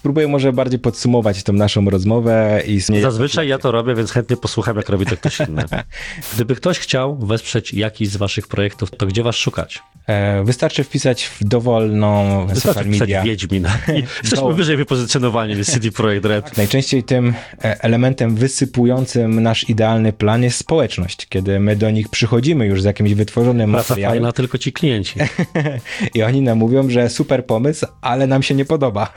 spróbuję może bardziej podsumować tą naszą rozmowę. Zazwyczaj ja to robię, więc chętnie posłucham, jak robi to ktoś inny. Gdyby ktoś chciał wesprzeć jakiś z waszych projektów, to gdzie was szukać? Wystarczy wpisać w dowolną social media. Wiedźmin. Jesteśmy wyżej wypozycjonowani niż CD Projekt Red. Najczęściej tym elementem wysypującym nasz idealny plan jest społeczność, kiedy my do nich przychodzimy już z jakimś wytworzonym materiałem. Fajna, tylko ci klienci. I oni nam mówią, że super pomysł, ale nam się nie podoba.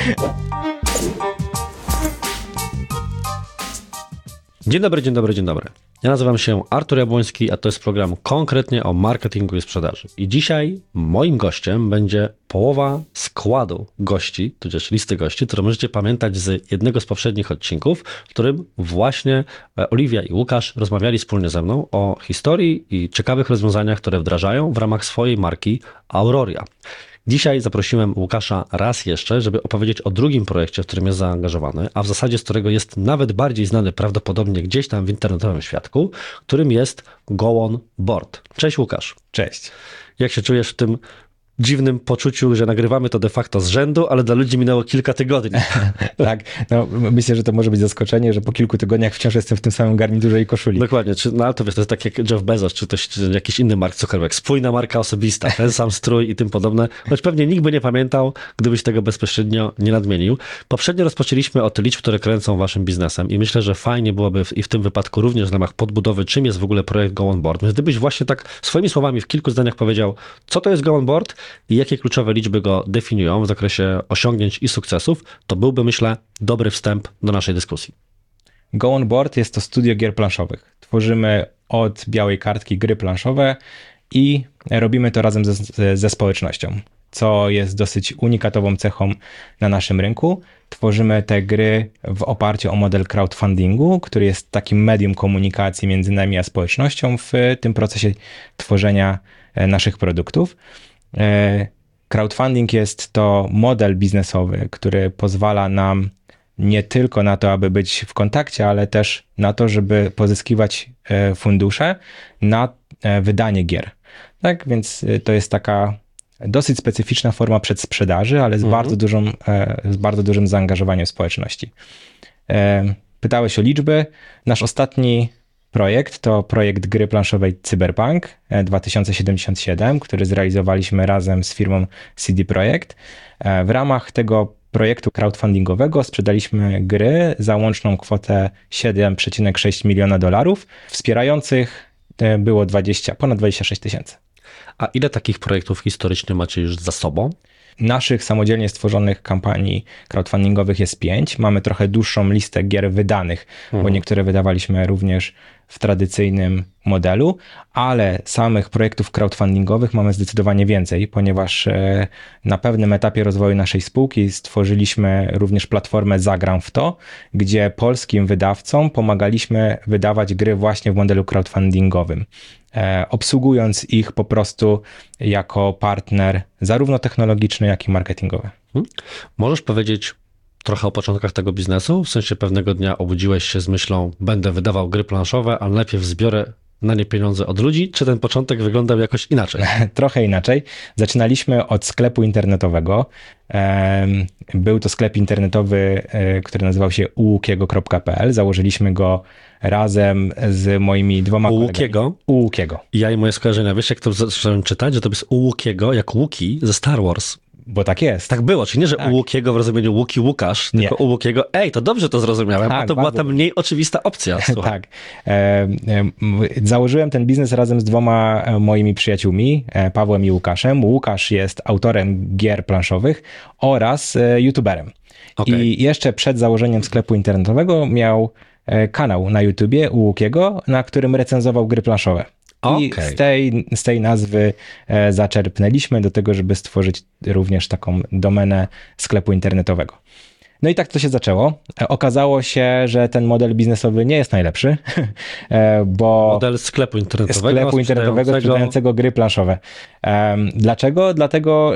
Dzień dobry, dzień dobry, dzień dobry. Ja nazywam się Artur Jabłoński, a to jest program konkretnie o marketingu i sprzedaży. I dzisiaj moim gościem będzie połowa składu gości, tudzież listy gości, które możecie pamiętać z jednego z poprzednich odcinków, w którym właśnie Oliwia i Łukasz rozmawiali wspólnie ze mną o historii i ciekawych rozwiązaniach, które wdrażają w ramach swojej marki Auroria. Dzisiaj zaprosiłem Łukasza raz jeszcze, żeby opowiedzieć o drugim projekcie, w którym jest zaangażowany, a w zasadzie z którego jest nawet bardziej znany prawdopodobnie gdzieś tam w internetowym świadku, którym jest Go On Board. Cześć Łukasz. Cześć. Jak się czujesz w tym dziwnym poczuciu, że nagrywamy to de facto z rzędu, ale dla ludzi minęło kilka tygodni? Tak, no myślę, że to może być zaskoczenie, że po kilku tygodniach wciąż jestem w tym samym garniturze i koszuli. Dokładnie, no ale to wiesz, to jest tak jak Jeff Bezos, czy jakiś inny Mark Zuckerberg, spójna marka osobista, ten sam strój i tym podobne, choć pewnie nikt by nie pamiętał, gdybyś tego bezpośrednio nie nadmienił. Poprzednio rozpoczęliśmy od liczb, które kręcą waszym biznesem i myślę, że fajnie byłoby i w tym wypadku również w ramach podbudowy, czym jest w ogóle projekt Go On Board. Więc gdybyś właśnie tak swoimi słowami w kilku zdaniach powiedział, co to jest Go On Board i jakie kluczowe liczby go definiują w zakresie osiągnięć i sukcesów, to byłby, myślę, dobry wstęp do naszej dyskusji. Go On Board jest to studio gier planszowych. Tworzymy od białej kartki gry planszowe i robimy to razem ze społecznością, co jest dosyć unikatową cechą na naszym rynku. Tworzymy te gry w oparciu o model crowdfundingu, który jest takim medium komunikacji między nami a społecznością w tym procesie tworzenia naszych produktów. Crowdfunding jest to model biznesowy, który pozwala nam nie tylko na to, aby być w kontakcie, ale też na to, żeby pozyskiwać fundusze na wydanie gier. Tak, więc to jest taka dosyć specyficzna forma przedsprzedaży, ale z bardzo dużym zaangażowaniem społeczności. Pytałeś o liczby. Nasz ostatni projekt to projekt gry planszowej Cyberpunk 2077, który zrealizowaliśmy razem z firmą CD Projekt. W ramach tego projektu crowdfundingowego sprzedaliśmy gry za łączną kwotę $7,6 miliona. Wspierających było ponad 26 tysięcy. A ile takich projektów historycznie macie już za sobą? Naszych samodzielnie stworzonych kampanii crowdfundingowych jest 5. Mamy trochę dłuższą listę gier wydanych, bo niektóre wydawaliśmy również w tradycyjnym modelu, ale samych projektów crowdfundingowych mamy zdecydowanie więcej, ponieważ na pewnym etapie rozwoju naszej spółki stworzyliśmy również platformę Zagram w to, gdzie polskim wydawcom pomagaliśmy wydawać gry właśnie w modelu crowdfundingowym, obsługując ich po prostu jako partner zarówno technologiczny, jak i marketingowy. Możesz powiedzieć trochę o początkach tego biznesu? W sensie pewnego dnia obudziłeś się z myślą, będę wydawał gry planszowe, ale najpierw zbiorę na nie pieniądze od ludzi, czy ten początek wyglądał jakoś inaczej? Trochę inaczej. Zaczynaliśmy od sklepu internetowego. Był to sklep internetowy, który nazywał się ułukiego.pl. Założyliśmy go razem z moimi dwoma kolegami. Łukiego. Ja i moje skojarzenia, wiesz jak to zacząłem czytać, że to jest Łukiego, jak Łuki ze Star Wars. Bo tak jest. Tak było, czyli nie, że u Łukiego w rozumieniu Łuki Łukasz, tylko u Łukiego, to dobrze to zrozumiałem, tak, a to była ta mniej oczywista opcja. Tak. Założyłem ten biznes razem z dwoma moimi przyjaciółmi, Pawłem i Łukaszem. Łukasz jest autorem gier planszowych oraz youtuberem. Okay. I jeszcze przed założeniem sklepu internetowego miał kanał na YouTubie u Łukiego, na którym recenzował gry planszowe. I z tej nazwy zaczerpnęliśmy do tego, żeby stworzyć również taką domenę sklepu internetowego. No i tak to się zaczęło. Okazało się, że ten model biznesowy nie jest najlepszy, bo... Model sklepu internetowego sprzedającego gry planszowe. Dlaczego? Dlatego,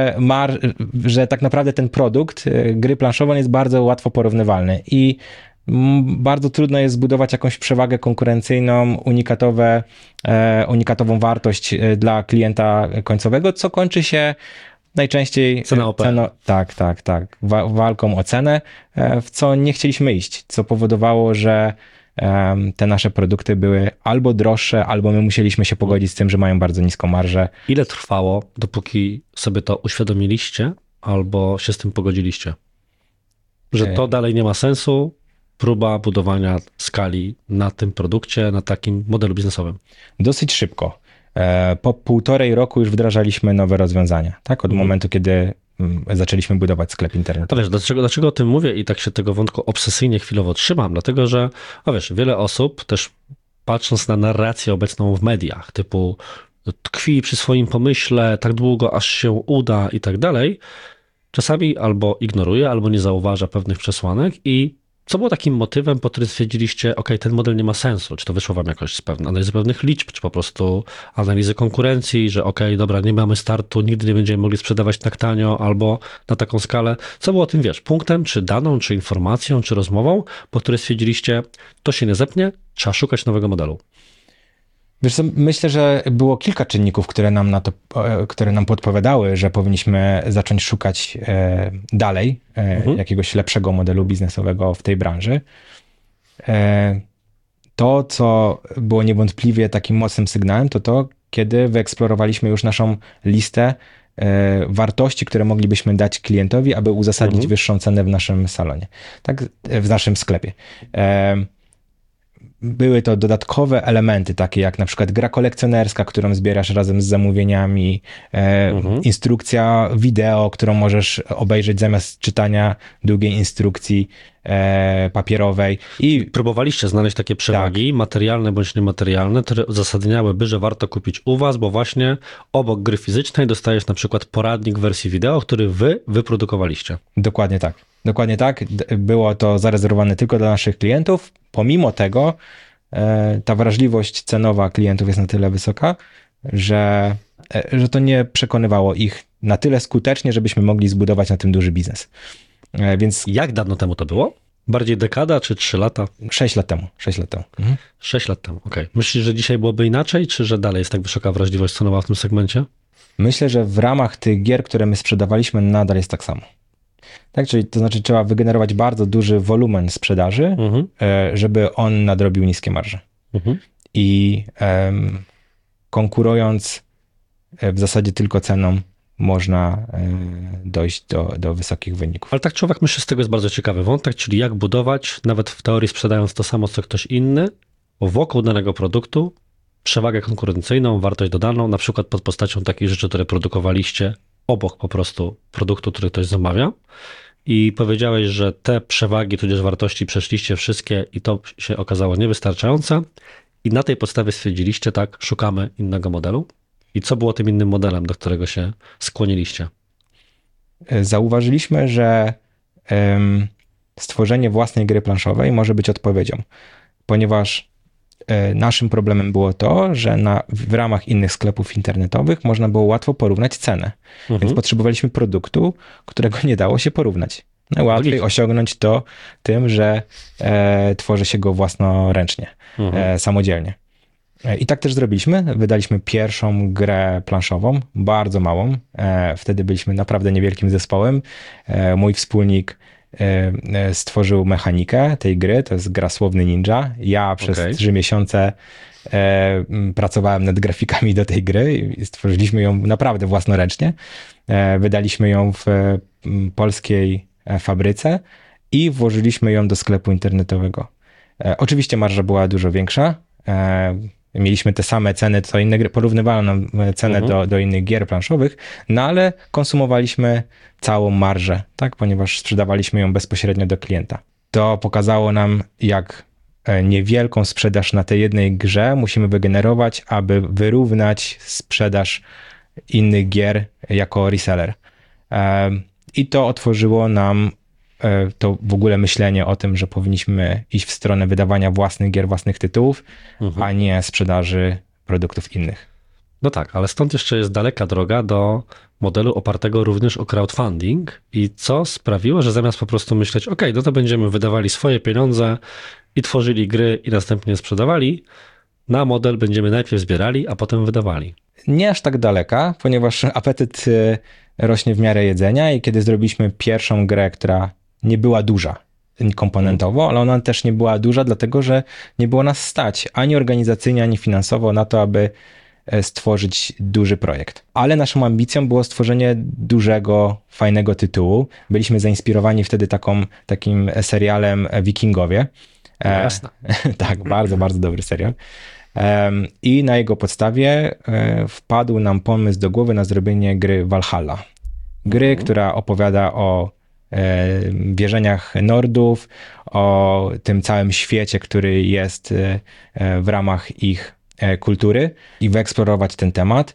że tak naprawdę ten produkt, gry planszowe, jest bardzo łatwo porównywalny i bardzo trudno jest zbudować jakąś przewagę konkurencyjną, unikatową wartość dla klienta końcowego, co kończy się Najczęściej Cena OP. tak. Walką o cenę, w co nie chcieliśmy iść, co powodowało, że te nasze produkty były albo droższe, albo my musieliśmy się pogodzić z tym, że mają bardzo niską marżę. Ile trwało, dopóki sobie to uświadomiliście albo się z tym pogodziliście? Że to dalej nie ma sensu, próba budowania skali na tym produkcie, na takim modelu biznesowym. Dosyć szybko. Po 1,5 roku już wdrażaliśmy nowe rozwiązania, tak? Od momentu, kiedy zaczęliśmy budować sklep To internetowy. wiesz, dlaczego o tym mówię i tak się tego wątku obsesyjnie chwilowo trzymam? Dlatego, że wiesz, wiele osób też patrząc na narrację obecną w mediach, typu tkwi przy swoim pomyśle tak długo, aż się uda i tak dalej, czasami albo ignoruje, albo nie zauważa pewnych przesłanek i co było takim motywem, po którym stwierdziliście, ok, ten model nie ma sensu? Czy to wyszło wam jakoś z analizy pewnych liczb, czy po prostu analizy konkurencji, że ok, dobra, nie mamy startu, nigdy nie będziemy mogli sprzedawać tak tanio albo na taką skalę. Co było tym, wiesz, punktem, czy daną, czy informacją, czy rozmową, po której stwierdziliście, to się nie zepnie, trzeba szukać nowego modelu? Wiesz co, myślę, że było kilka czynników, które nam podpowiadały, że powinniśmy zacząć szukać dalej jakiegoś lepszego modelu biznesowego w tej branży. To, co było niewątpliwie takim mocnym sygnałem, to kiedy wyeksplorowaliśmy już naszą listę wartości, które moglibyśmy dać klientowi, aby uzasadnić wyższą cenę w naszym salonie, tak, w naszym sklepie. Były to dodatkowe elementy, takie jak na przykład gra kolekcjonerska, którą zbierasz razem z zamówieniami, instrukcja wideo, którą możesz obejrzeć zamiast czytania długiej instrukcji papierowej. I Próbowaliście znaleźć takie przewagi, materialne bądź niematerialne, które uzasadniałyby, że warto kupić u was, bo właśnie obok gry fizycznej dostajesz na przykład poradnik w wersji wideo, który wy wyprodukowaliście. Dokładnie tak. Dokładnie tak. Było to zarezerwowane tylko dla naszych klientów. Pomimo tego ta wrażliwość cenowa klientów jest na tyle wysoka, że to nie przekonywało ich na tyle skutecznie, żebyśmy mogli zbudować na tym duży biznes. Więc Jak dawno temu to było? Bardziej dekada czy 3 lata? 6 lat temu. 6 lat temu. 6 lat temu, okej. Myślisz, że dzisiaj byłoby inaczej, czy że dalej jest tak wysoka wrażliwość cenowa w tym segmencie? Myślę, że w ramach tych gier, które my sprzedawaliśmy, nadal jest tak samo. Tak, czyli to znaczy trzeba wygenerować bardzo duży wolumen sprzedaży, żeby on nadrobił niskie marże. I konkurując w zasadzie tylko ceną można dojść do wysokich wyników. Ale tak człowiek myśli, z tego jest bardzo ciekawy wątek, czyli jak budować, nawet w teorii sprzedając to samo, co ktoś inny, wokół danego produktu, przewagę konkurencyjną, wartość dodaną, na przykład pod postacią takich rzeczy, które produkowaliście obok po prostu produktu, który ktoś zamawia. I powiedziałeś, że te przewagi, tudzież wartości przeszliście wszystkie i to się okazało niewystarczające. I na tej podstawie stwierdziliście, tak, szukamy innego modelu. I co było tym innym modelem, do którego się skłoniliście? Zauważyliśmy, że stworzenie własnej gry planszowej może być odpowiedzią, ponieważ naszym problemem było to, że w ramach innych sklepów internetowych można było łatwo porównać cenę. Więc potrzebowaliśmy produktu, którego nie dało się porównać. Najłatwiej osiągnąć to tym, że tworzy się go własnoręcznie, samodzielnie. I tak też zrobiliśmy. Wydaliśmy pierwszą grę planszową, bardzo małą. Wtedy byliśmy naprawdę niewielkim zespołem. Mój wspólnik stworzył mechanikę tej gry, to jest gra Słowny Ninja. Ja przez 3 miesiące pracowałem nad grafikami do tej gry i stworzyliśmy ją naprawdę własnoręcznie. Wydaliśmy ją w polskiej fabryce i włożyliśmy ją do sklepu internetowego. Oczywiście marża była dużo większa. Mieliśmy te same ceny, co inne gry, porównywalną cenę do innych gier planszowych, no ale konsumowaliśmy całą marżę, tak, ponieważ sprzedawaliśmy ją bezpośrednio do klienta. To pokazało nam, jak niewielką sprzedaż na tej jednej grze musimy wygenerować, aby wyrównać sprzedaż innych gier jako reseller. I to otworzyło nam to w ogóle myślenie o tym, że powinniśmy iść w stronę wydawania własnych gier, własnych tytułów, a nie sprzedaży produktów innych. No tak, ale stąd jeszcze jest daleka droga do modelu opartego również o crowdfunding i co sprawiło, że zamiast po prostu myśleć, ok, no to będziemy wydawali swoje pieniądze i tworzyli gry i następnie sprzedawali, na model będziemy najpierw zbierali, a potem wydawali. Nie aż tak daleka, ponieważ apetyt rośnie w miarę jedzenia i kiedy zrobiliśmy pierwszą grę, która nie była duża komponentowo, ale ona też nie była duża, dlatego że nie było nas stać ani organizacyjnie, ani finansowo na to, aby stworzyć duży projekt. Ale naszą ambicją było stworzenie dużego, fajnego tytułu. Byliśmy zainspirowani wtedy takim serialem Wikingowie. Jasne. Tak, bardzo, bardzo dobry serial. I na jego podstawie wpadł nam pomysł do głowy na zrobienie gry Valhalla. Gry, która opowiada o wierzeniach Nordów, o tym całym świecie, który jest w ramach ich kultury i wyeksplorować ten temat,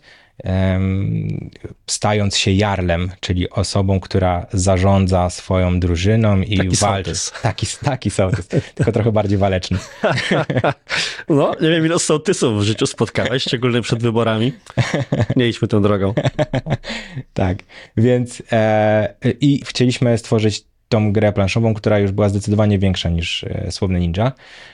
stając się jarlem, czyli osobą, która zarządza swoją drużyną i Taki walczy. Taki sołtys, tylko trochę bardziej waleczny. No, nie wiem, ile sołtysów w życiu spotkałeś, szczególnie przed wyborami. Nie idźmy tą drogą. Tak, więc i chcieliśmy stworzyć tą grę planszową, która już była zdecydowanie większa niż Słowny Ninja.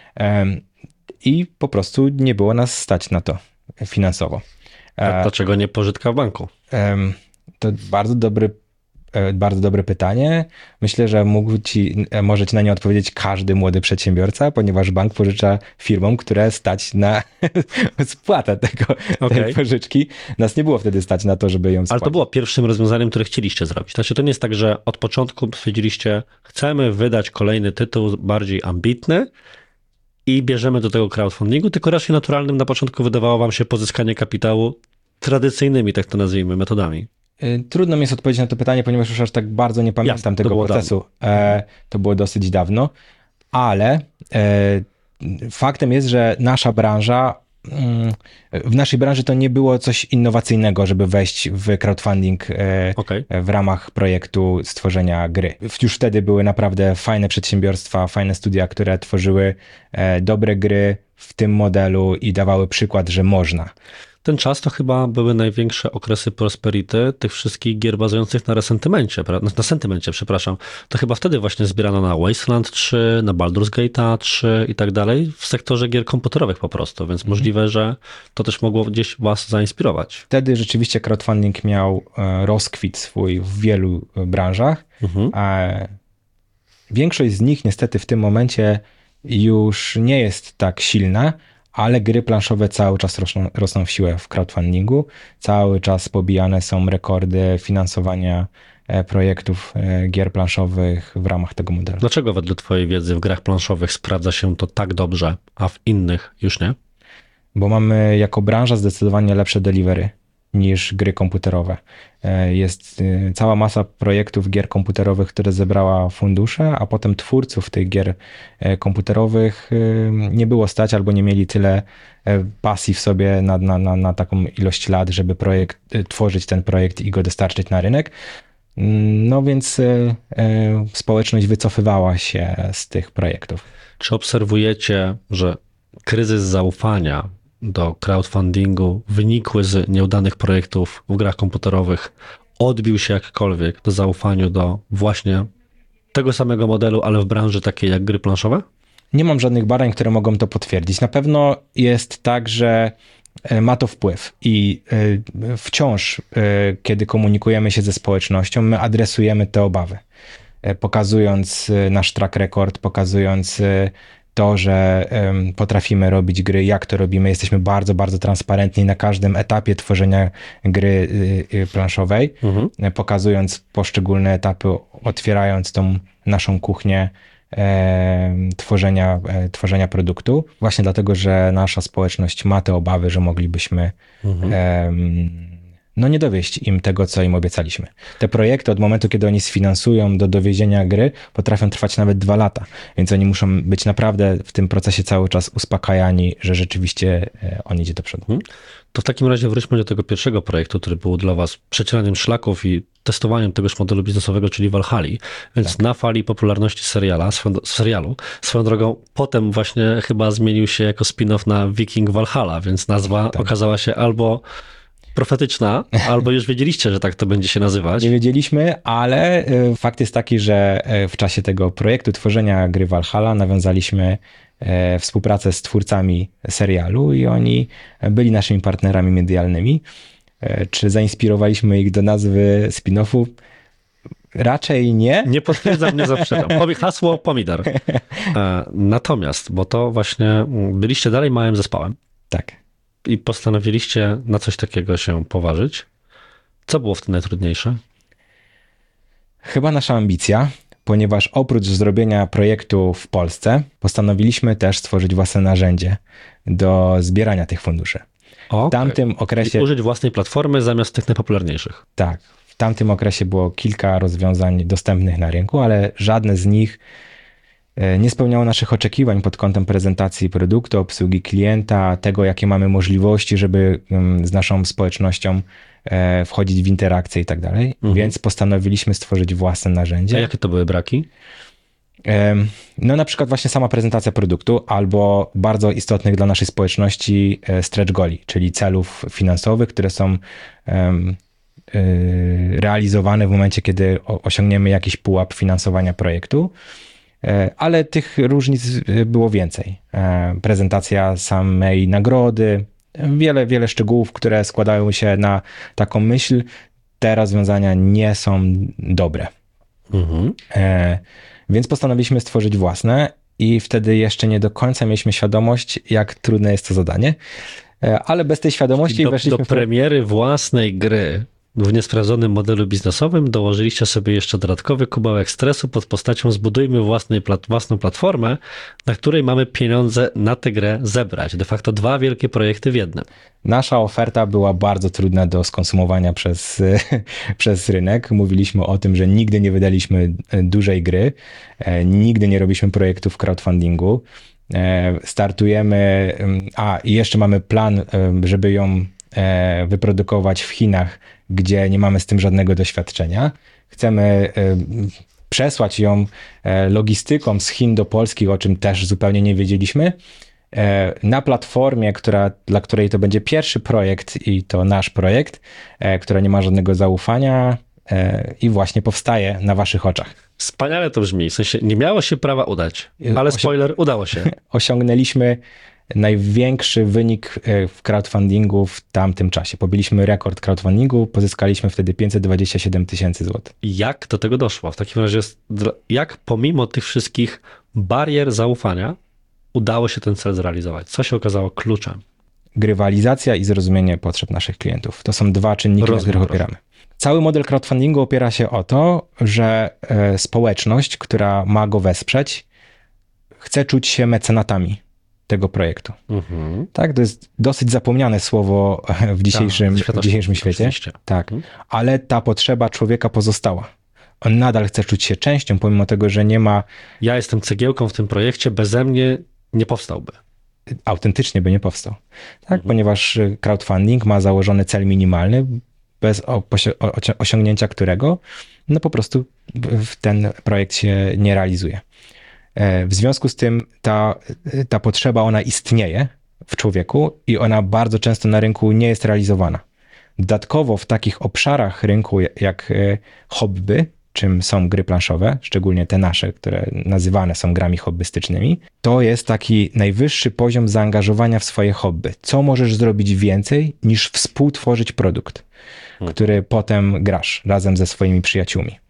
I po prostu nie było nas stać na to finansowo. A dlaczego nie pożyczka w banku? To bardzo dobre pytanie. Myślę, że może ci na nie odpowiedzieć każdy młody przedsiębiorca, ponieważ bank pożycza firmom, które stać na spłatę tej pożyczki. Nas nie było wtedy stać na to, żeby ją spłacić. Ale to było pierwszym rozwiązaniem, które chcieliście zrobić. Znaczy, to nie jest tak, że od początku stwierdziliście, chcemy wydać kolejny tytuł bardziej ambitny i bierzemy do tego crowdfundingu, tylko raczej naturalnym na początku wydawało wam się pozyskanie kapitału tradycyjnymi, tak to nazwijmy, metodami. Trudno mi jest odpowiedzieć na to pytanie, ponieważ już aż tak bardzo nie pamiętam tego procesu. To było dosyć dawno, ale faktem jest, że w naszej branży to nie było coś innowacyjnego, żeby wejść w crowdfunding w ramach projektu stworzenia gry. Już wtedy były naprawdę fajne przedsiębiorstwa, fajne studia, które tworzyły dobre gry w tym modelu i dawały przykład, że można. Ten czas to chyba były największe okresy prosperity tych wszystkich gier bazujących na resentymencie, na sentymencie, przepraszam. To chyba wtedy właśnie zbierano na Wasteland 3, na Baldur's Gate 3 i tak dalej, w sektorze gier komputerowych po prostu, więc możliwe, że to też mogło gdzieś was zainspirować. Wtedy rzeczywiście crowdfunding miał rozkwit swój w wielu branżach, a większość z nich niestety w tym momencie już nie jest tak silna, ale gry planszowe cały czas rosną w siłę w crowdfundingu. Cały czas pobijane są rekordy finansowania projektów gier planszowych w ramach tego modelu. Dlaczego wedle twojej wiedzy w grach planszowych sprawdza się to tak dobrze, a w innych już nie? Bo mamy jako branża zdecydowanie lepsze delivery niż gry komputerowe. Jest cała masa projektów gier komputerowych, które zebrała fundusze, a potem twórców tych gier komputerowych nie było stać albo nie mieli tyle pasji w sobie na taką ilość lat, żeby tworzyć ten projekt i go dostarczyć na rynek. No więc społeczność wycofywała się z tych projektów. Czy obserwujecie, że kryzys zaufania do crowdfundingu wynikły z nieudanych projektów w grach komputerowych odbił się jakkolwiek do zaufaniu do właśnie tego samego modelu, ale w branży takiej jak gry planszowe? Nie mam żadnych badań, które mogą to potwierdzić. Na pewno jest tak, że ma to wpływ i wciąż, kiedy komunikujemy się ze społecznością, my adresujemy te obawy, pokazując nasz track record, pokazując to, że potrafimy robić gry, jak to robimy. Jesteśmy bardzo, bardzo transparentni na każdym etapie tworzenia gry planszowej, pokazując poszczególne etapy, otwierając tą naszą kuchnię tworzenia produktu. Właśnie dlatego, że nasza społeczność ma te obawy, że moglibyśmy nie dowieść im tego, co im obiecaliśmy. Te projekty od momentu, kiedy oni sfinansują do dowiezienia gry, potrafią trwać nawet 2 lata, więc oni muszą być naprawdę w tym procesie cały czas uspokajani, że rzeczywiście on idzie do przodu. To w takim razie wróćmy do tego pierwszego projektu, który był dla was przecieraniem szlaków i testowaniem tegoż modelu biznesowego, czyli Valhalli. Więc na fali popularności serialu, swoją drogą, potem właśnie chyba zmienił się jako spin-off na Viking Valhalla, więc nazwa okazała się albo profetyczna, albo już wiedzieliście, że tak to będzie się nazywać. Nie wiedzieliśmy, ale fakt jest taki, że w czasie tego projektu tworzenia gry Valhalla nawiązaliśmy współpracę z twórcami serialu i oni byli naszymi partnerami medialnymi. Czy zainspirowaliśmy ich do nazwy spin-offu? Raczej nie. Nie potwierdzam, nie zaprzeczam. Hasło pomidor. Natomiast, bo to właśnie byliście dalej małym zespołem Tak. i postanowiliście na coś takiego się poważyć. Co było w tym najtrudniejsze? Chyba nasza ambicja, ponieważ oprócz zrobienia projektu w Polsce, postanowiliśmy też stworzyć własne narzędzie do zbierania tych funduszy. W tamtym okresie... I użyć własnej platformy zamiast tych najpopularniejszych. Tak. W tamtym okresie było kilka rozwiązań dostępnych na rynku, ale żadne z nich nie spełniało naszych oczekiwań pod kątem prezentacji produktu, obsługi klienta, tego, jakie mamy możliwości, żeby z naszą społecznością wchodzić w interakcje i tak dalej. Więc postanowiliśmy stworzyć własne narzędzie. A jakie to były braki? No na przykład właśnie sama prezentacja produktu albo bardzo istotnych dla naszej społeczności stretch goli, czyli celów finansowych, które są realizowane w momencie, kiedy osiągniemy jakiś pułap finansowania projektu. Ale tych różnic było więcej. Prezentacja samej nagrody, wiele szczegółów, które składają się na taką myśl, te rozwiązania nie są dobre. Więc postanowiliśmy stworzyć własne i wtedy jeszcze nie do końca mieliśmy świadomość, jak trudne jest to zadanie, ale bez tej świadomości weszliśmy do premiery własnej gry w niesprawdzonym modelu biznesowym dołożyliście sobie jeszcze dodatkowy kubełek stresu pod postacią zbudujmy własną platformę, na której mamy pieniądze na tę grę zebrać. De facto 2 wielkie projekty w jednym. Nasza oferta była bardzo trudna do skonsumowania przez rynek. Mówiliśmy o tym, że nigdy nie wydaliśmy dużej gry, nigdy nie robiliśmy projektów crowdfundingu. Startujemy, i jeszcze mamy plan, żeby ją wyprodukować w Chinach, gdzie nie mamy z tym żadnego doświadczenia. Chcemy przesłać ją logistyką z Chin do Polski, o czym też zupełnie nie wiedzieliśmy, na platformie, dla której to będzie pierwszy projekt i to nasz projekt, która nie ma żadnego zaufania i właśnie powstaje na waszych oczach. Wspaniale to brzmi, w sensie nie miało się prawa udać, ale spoiler, udało się. Osiągnęliśmy największy wynik w crowdfundingu w tamtym czasie. Pobiliśmy rekord crowdfundingu, pozyskaliśmy wtedy 527 000 złotych. Jak do tego doszło? W takim razie, jak pomimo tych wszystkich barier zaufania udało się ten cel zrealizować? Co się okazało kluczem? Grywalizacja i zrozumienie potrzeb naszych klientów. To są 2 czynniki, na których opieramy. Cały model crowdfundingu opiera się o to, że społeczność, która ma go wesprzeć, chce czuć się mecenatami tego projektu. Tak, to jest dosyć zapomniane słowo w dzisiejszym świecie. Oczywiście. Tak, ale ta potrzeba człowieka pozostała. On nadal chce czuć się częścią, pomimo tego, że nie ma... Ja jestem cegiełką w tym projekcie, beze mnie nie powstałby. Autentycznie by nie powstał. Tak, ponieważ crowdfunding ma założony cel minimalny, bez osiągnięcia którego no po prostu ten projekt się nie realizuje. W związku z tym ta potrzeba, ona istnieje w człowieku i ona bardzo często na rynku nie jest realizowana. Dodatkowo w takich obszarach rynku jak hobby, czym są gry planszowe, szczególnie te nasze, które nazywane są grami hobbystycznymi, to jest taki najwyższy poziom zaangażowania w swoje hobby. Co możesz zrobić więcej niż współtworzyć produkt, który potem grasz razem ze swoimi przyjaciółmi.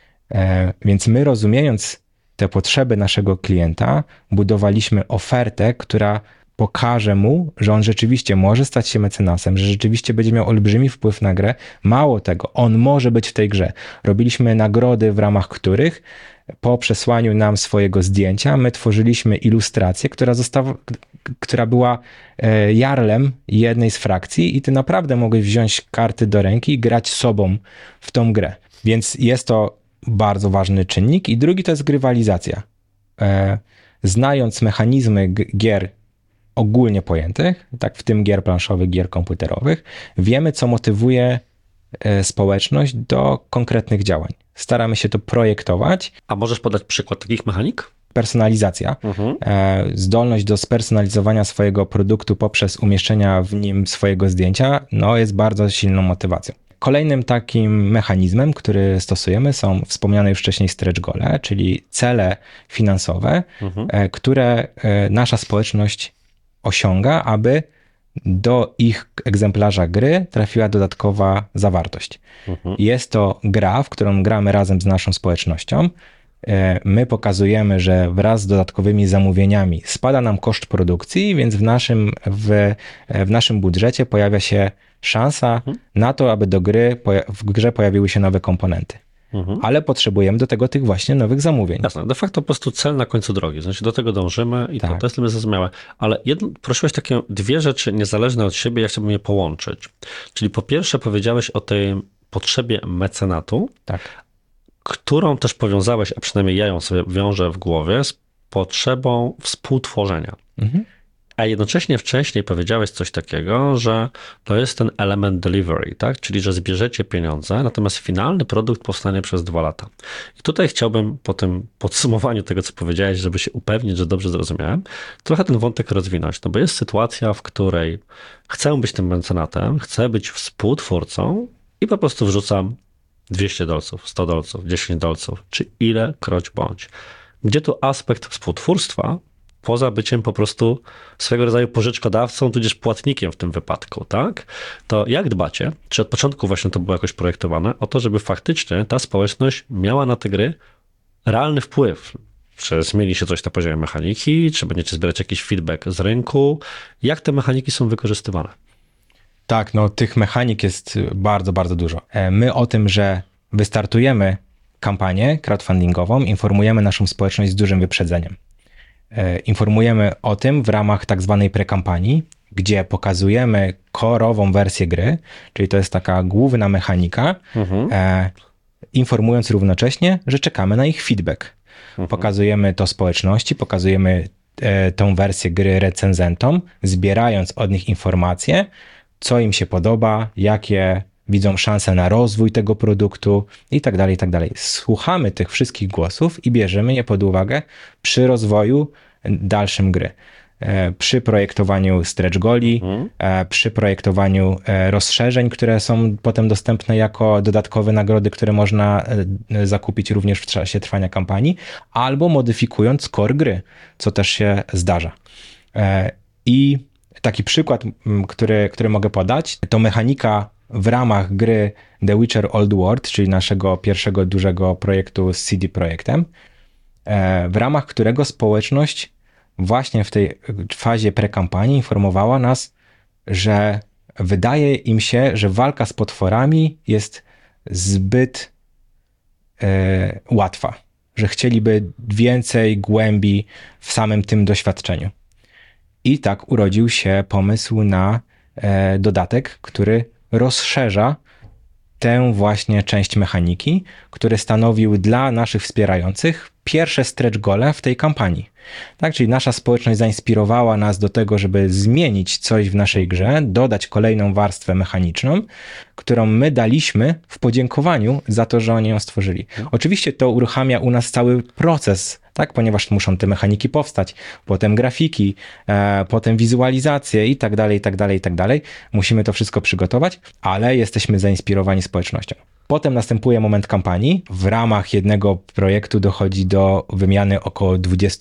Więc my, rozumiejąc te potrzeby naszego klienta, budowaliśmy ofertę, która pokaże mu, że on rzeczywiście może stać się mecenasem, że rzeczywiście będzie miał olbrzymi wpływ na grę. Mało tego, on może być w tej grze. Robiliśmy nagrody, w ramach których po przesłaniu nam swojego zdjęcia my tworzyliśmy ilustrację, która była jarlem jednej z frakcji i ty naprawdę mogłeś wziąć karty do ręki i grać sobą w tą grę. Więc jest to bardzo ważny czynnik. I drugi to jest grywalizacja. Znając mechanizmy gier ogólnie pojętych, tak w tym gier planszowych, gier komputerowych, wiemy, co motywuje społeczność do konkretnych działań. Staramy się to projektować. A możesz podać przykład takich mechanik? Personalizacja, zdolność do spersonalizowania swojego produktu poprzez umieszczenia w nim swojego zdjęcia, no jest bardzo silną motywacją. Kolejnym takim mechanizmem, który stosujemy, są wspomniane już wcześniej stretch gole, czyli cele finansowe, które nasza społeczność osiąga, aby do ich egzemplarza gry trafiła dodatkowa zawartość. Jest to gra, w którą gramy razem z naszą społecznością. My pokazujemy, że wraz z dodatkowymi zamówieniami spada nam koszt produkcji, więc w naszym budżecie pojawia się szansa na to, aby w grze pojawiły się nowe komponenty. Ale potrzebujemy do tego tych właśnie nowych zamówień. Jasne, de facto po prostu cel na końcu drogi, znaczy do tego dążymy i Tak. to jest dla mnie zrozumiałe. Ale prosiłeś takie dwie rzeczy niezależne od siebie, ja chciałbym je połączyć. Czyli po pierwsze powiedziałeś o tej potrzebie mecenatu, Tak. którą też powiązałeś, a przynajmniej ja ją sobie wiążę w głowie, z potrzebą współtworzenia. A jednocześnie wcześniej powiedziałeś coś takiego, że to jest ten element delivery, tak? Czyli że zbierzecie pieniądze, natomiast finalny produkt powstanie przez 2 lata. I tutaj chciałbym po tym podsumowaniu tego, co powiedziałeś, żeby się upewnić, że dobrze zrozumiałem, trochę ten wątek rozwinąć, no bo jest sytuacja, w której chcę być tym mecenatem, chcę być współtwórcą i po prostu wrzucam $200, $100, $10, czy ilekroć bądź. Gdzie tu aspekt współtwórstwa poza byciem po prostu swego rodzaju pożyczkodawcą, tudzież płatnikiem w tym wypadku, tak? To jak dbacie, czy od początku właśnie to było jakoś projektowane, o to, żeby faktycznie ta społeczność miała na te gry realny wpływ? Czy zmieni się coś na poziomie mechaniki, czy będziecie zbierać jakiś feedback z rynku? Jak te mechaniki są wykorzystywane? Tak, no tych mechanik jest bardzo, bardzo dużo. My o tym, że wystartujemy kampanię crowdfundingową, informujemy naszą społeczność z dużym wyprzedzeniem. Informujemy o tym w ramach tak zwanej prekampanii, gdzie pokazujemy core'ową wersję gry, czyli to jest taka główna mechanika, informując równocześnie, że czekamy na ich feedback. Pokazujemy to społeczności, pokazujemy tą wersję gry recenzentom, zbierając od nich informacje, co im się podoba, jakie widzą szanse na rozwój tego produktu i tak dalej, i tak dalej. Słuchamy tych wszystkich głosów i bierzemy je pod uwagę przy rozwoju dalszym gry. Przy projektowaniu stretch goli, przy projektowaniu rozszerzeń, które są potem dostępne jako dodatkowe nagrody, które można zakupić również w czasie trwania kampanii, albo modyfikując core gry, co też się zdarza. I taki przykład, który mogę podać, to mechanika w ramach gry The Witcher Old World, czyli naszego pierwszego dużego projektu z CD Projektem, w ramach którego społeczność właśnie w tej fazie prekampanii informowała nas, że wydaje im się, że walka z potworami jest zbyt łatwa, że chcieliby więcej głębi w samym tym doświadczeniu. I tak urodził się pomysł na dodatek, który rozszerza tę właśnie część mechaniki, który stanowił dla naszych wspierających pierwsze stretch gole w tej kampanii. Tak, czyli nasza społeczność zainspirowała nas do tego, żeby zmienić coś w naszej grze, dodać kolejną warstwę mechaniczną, którą my daliśmy w podziękowaniu za to, że oni ją stworzyli. Oczywiście to uruchamia u nas cały proces, tak, ponieważ muszą te mechaniki powstać, potem grafiki, potem wizualizacje i tak dalej, i tak dalej, i tak dalej. Musimy to wszystko przygotować, ale jesteśmy zainspirowani społecznością. Potem następuje moment kampanii. W ramach jednego projektu dochodzi do wymiany około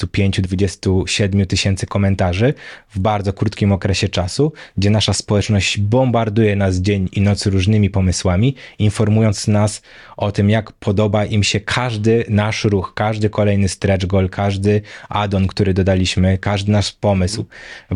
25-27 tysięcy komentarzy w bardzo krótkim okresie czasu, gdzie nasza społeczność bombarduje nas dzień i noc różnymi pomysłami, informując nas o tym, jak podoba im się każdy nasz ruch, każdy kolejny stretch goal, każdy add-on, który dodaliśmy, każdy nasz pomysł.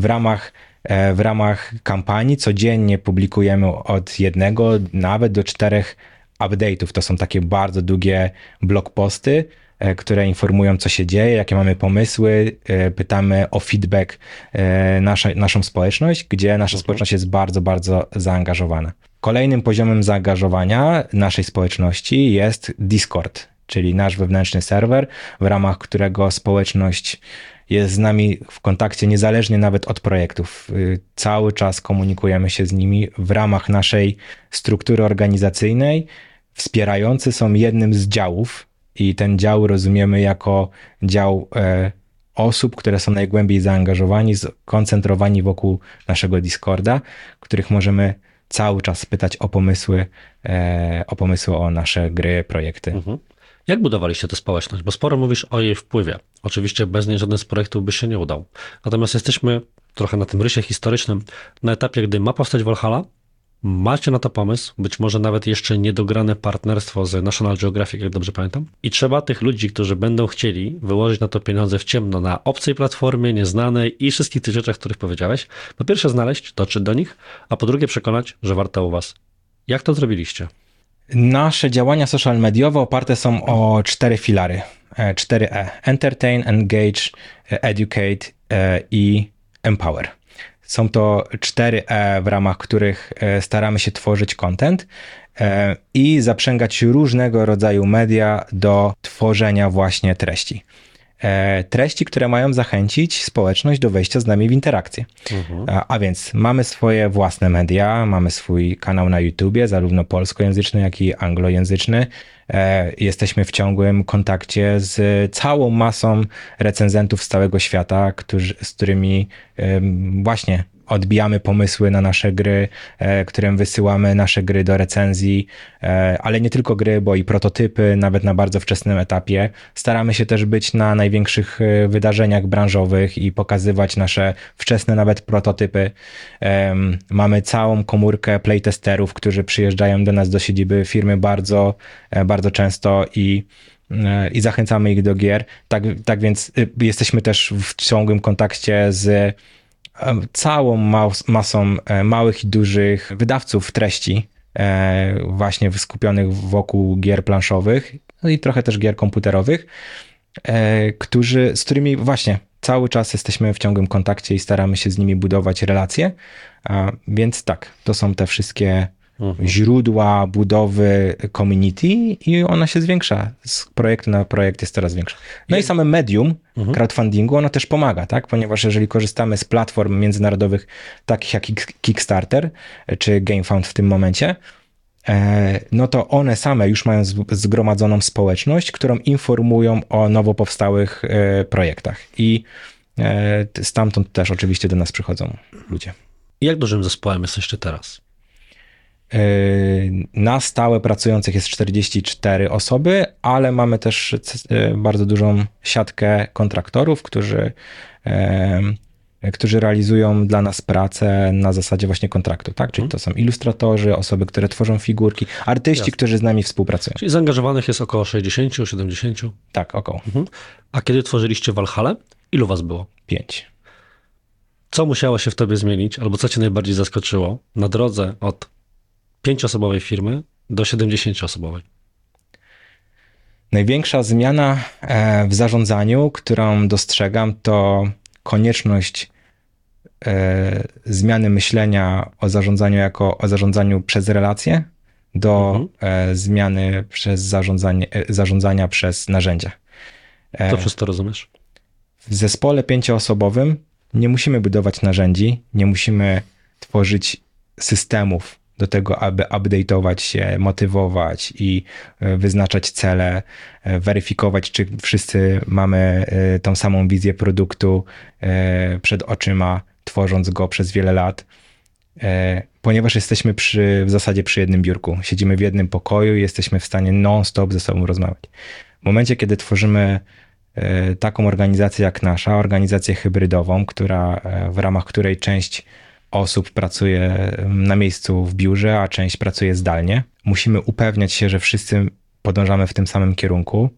W ramach kampanii codziennie publikujemy od 1 nawet do 4 update'ów. To są takie bardzo długie blog posty, które informują, co się dzieje, jakie mamy pomysły. Pytamy o feedback naszą społeczność, gdzie nasza społeczność jest bardzo, bardzo zaangażowana. Kolejnym poziomem zaangażowania naszej społeczności jest Discord, czyli nasz wewnętrzny serwer, w ramach którego społeczność jest z nami w kontakcie niezależnie nawet od projektów. Cały czas komunikujemy się z nimi w ramach naszej struktury organizacyjnej. Wspierający są jednym z działów i ten dział rozumiemy jako dział osób, które są najgłębiej zaangażowani, skoncentrowani wokół naszego Discorda, których możemy cały czas pytać o pomysły o nasze gry, projekty. Jak budowaliście tę społeczność? Bo sporo mówisz o jej wpływie. Oczywiście bez niej żaden z projektów by się nie udał. Natomiast jesteśmy trochę na tym rysie historycznym, na etapie, gdy ma powstać Valhalla, macie na to pomysł, być może nawet jeszcze niedograne partnerstwo z National Geographic, jak dobrze pamiętam. I trzeba tych ludzi, którzy będą chcieli wyłożyć na to pieniądze w ciemno, na obcej platformie, nieznanej i wszystkich tych rzeczach, o których powiedziałeś. Po pierwsze znaleźć, dotrzeć do nich, a po drugie przekonać, że warto u was. Jak to zrobiliście? Nasze działania social mediowe oparte są o 4 filary. 4E. Entertain, Engage, Educate i Empower. Są to 4E, w ramach których staramy się tworzyć content i zaprzęgać różnego rodzaju media do tworzenia właśnie treści. Treści, które mają zachęcić społeczność do wejścia z nami w interakcję. A więc mamy swoje własne media, mamy swój kanał na YouTubie, zarówno polskojęzyczny, jak i anglojęzyczny. Jesteśmy w ciągłym kontakcie z całą masą recenzentów z całego świata, z którymi właśnie odbijamy pomysły na nasze gry, którym wysyłamy nasze gry do recenzji, ale nie tylko gry, bo i prototypy, nawet na bardzo wczesnym etapie. Staramy się też być na największych wydarzeniach branżowych i pokazywać nasze wczesne nawet prototypy. Mamy całą komórkę playtesterów, którzy przyjeżdżają do nas do siedziby firmy bardzo, bardzo często i zachęcamy ich do gier. Tak więc jesteśmy też w ciągłym kontakcie z całą masą małych i dużych wydawców treści, właśnie skupionych wokół gier planszowych, no i trochę też gier komputerowych, z którymi właśnie cały czas jesteśmy w ciągłym kontakcie i staramy się z nimi budować relacje. Więc tak, to są te wszystkie źródła budowy community i ona się zwiększa. Z projektu na projekt jest coraz większa. No i same medium crowdfundingu, ono też pomaga, tak? Ponieważ jeżeli korzystamy z platform międzynarodowych takich jak Kickstarter czy GameFound w tym momencie, no to one same już mają zgromadzoną społeczność, którą informują o nowo powstałych projektach. I stamtąd też oczywiście do nas przychodzą ludzie. I jak dużym zespołem jesteście teraz? Na stałe pracujących jest 44 osoby, ale mamy też bardzo dużą siatkę kontraktorów, którzy realizują dla nas pracę na zasadzie właśnie kontraktu, tak? Czyli to są ilustratorzy, osoby, które tworzą figurki, artyści, Jasne. którzy z nami współpracują. Czyli zaangażowanych jest około 60, 70? Tak, około A kiedy tworzyliście Valhalla, ilu was było? 5. Co musiało się w tobie zmienić, albo co cię najbardziej zaskoczyło na drodze od 5-osobowej firmy do 70-osobowej? Największa zmiana w zarządzaniu, którą dostrzegam, to konieczność zmiany myślenia o zarządzaniu jako o zarządzaniu przez relacje do zmiany przez zarządzania przez narzędzia. Co przez to rozumiesz? W zespole 5-osobowym nie musimy budować narzędzi, nie musimy tworzyć systemów do tego, aby update'ować się, motywować i wyznaczać cele, weryfikować, czy wszyscy mamy tą samą wizję produktu przed oczyma, tworząc go przez wiele lat, ponieważ jesteśmy w zasadzie przy jednym biurku. Siedzimy w jednym pokoju i jesteśmy w stanie non-stop ze sobą rozmawiać. W momencie, kiedy tworzymy taką organizację jak nasza, organizację hybrydową, w ramach której część osób pracuje na miejscu w biurze, a część pracuje zdalnie. Musimy upewniać się, że wszyscy podążamy w tym samym kierunku.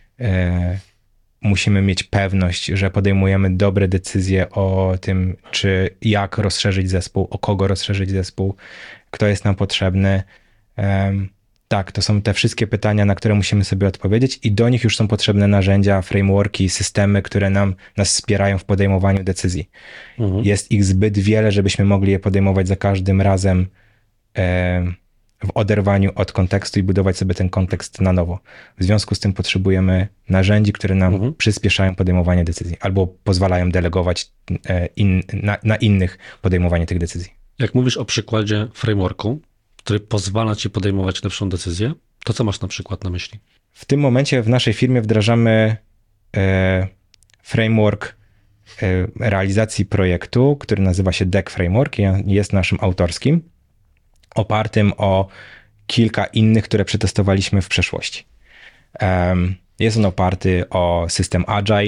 Musimy mieć pewność, że podejmujemy dobre decyzje o tym, jak rozszerzyć zespół, o kogo rozszerzyć zespół, kto jest nam potrzebny. Tak, to są te wszystkie pytania, na które musimy sobie odpowiedzieć i do nich już są potrzebne narzędzia, frameworki, systemy, które nas wspierają w podejmowaniu decyzji. Jest ich zbyt wiele, żebyśmy mogli je podejmować za każdym razem w oderwaniu od kontekstu i budować sobie ten kontekst na nowo. W związku z tym potrzebujemy narzędzi, które nam przyspieszają podejmowanie decyzji albo pozwalają delegować na innych podejmowanie tych decyzji. Jak mówisz o przykładzie frameworku, który pozwala ci podejmować lepszą decyzję, to co masz na przykład na myśli? W tym momencie w naszej firmie wdrażamy framework realizacji projektu, który nazywa się Deck Framework i jest naszym autorskim, opartym o kilka innych, które przetestowaliśmy w przeszłości. Jest on oparty o system Agile,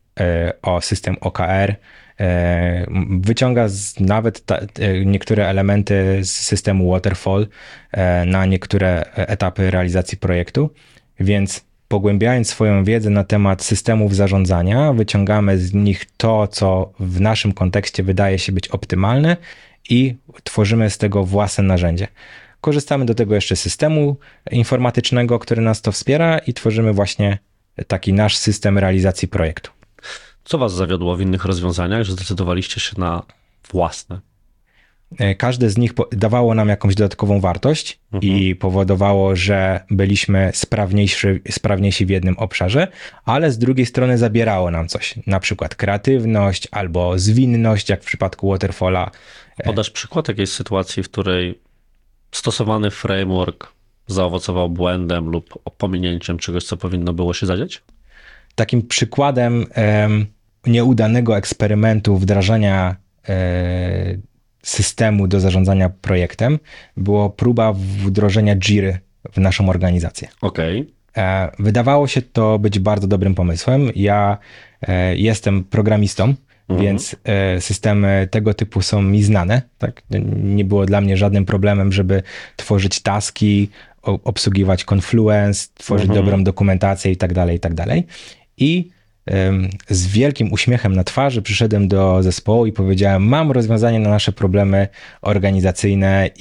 o system OKR, wyciąga nawet niektóre elementy z systemu Waterfall na niektóre etapy realizacji projektu, więc pogłębiając swoją wiedzę na temat systemów zarządzania, wyciągamy z nich to, co w naszym kontekście wydaje się być optymalne i tworzymy z tego własne narzędzie. Korzystamy do tego jeszcze z systemu informatycznego, który nas to wspiera i tworzymy właśnie taki nasz system realizacji projektu. Co was zawiodło w innych rozwiązaniach, że zdecydowaliście się na własne? Każde z nich dawało nam jakąś dodatkową wartość i powodowało, że byliśmy sprawniejsi w jednym obszarze, ale z drugiej strony zabierało nam coś, na przykład kreatywność albo zwinność, jak w przypadku Waterfalla. Podasz przykład jakiejś sytuacji, w której stosowany framework zaowocował błędem lub pominięciem czegoś, co powinno było się zadziać? Takim przykładem nieudanego eksperymentu wdrażania systemu do zarządzania projektem było próba wdrożenia Jiry w naszą organizację. Okej. Wydawało się to być bardzo dobrym pomysłem. Ja jestem programistą, więc systemy tego typu są mi znane. Tak? Nie było dla mnie żadnym problemem, żeby tworzyć taski, obsługiwać Confluence, tworzyć dobrą dokumentację i tak dalej, i tak dalej. I z wielkim uśmiechem na twarzy przyszedłem do zespołu i powiedziałem, mam rozwiązanie na nasze problemy organizacyjne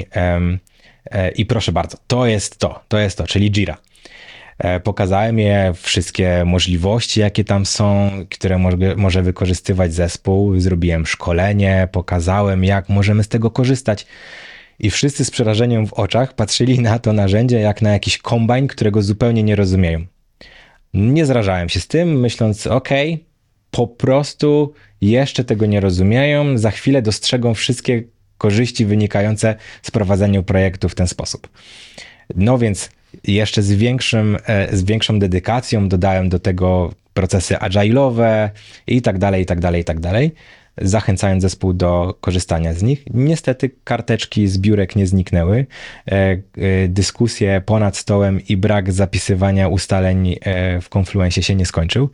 i proszę bardzo, to jest to, czyli Jira. Pokazałem je wszystkie możliwości, jakie tam są, które może wykorzystywać zespół. Zrobiłem szkolenie, pokazałem, jak możemy z tego korzystać. I wszyscy z przerażeniem w oczach patrzyli na to narzędzie jak na jakiś kombajn, którego zupełnie nie rozumieją. Nie zrażałem się z tym, myśląc, po prostu jeszcze tego nie rozumieją, za chwilę dostrzegą wszystkie korzyści wynikające z prowadzenia projektu w ten sposób. No więc jeszcze z większą dedykacją dodałem do tego procesy agile'owe i tak dalej, zachęcając zespół do korzystania z nich. Niestety karteczki z biurek nie zniknęły. Dyskusje ponad stołem i brak zapisywania ustaleń w Confluencie się nie skończył.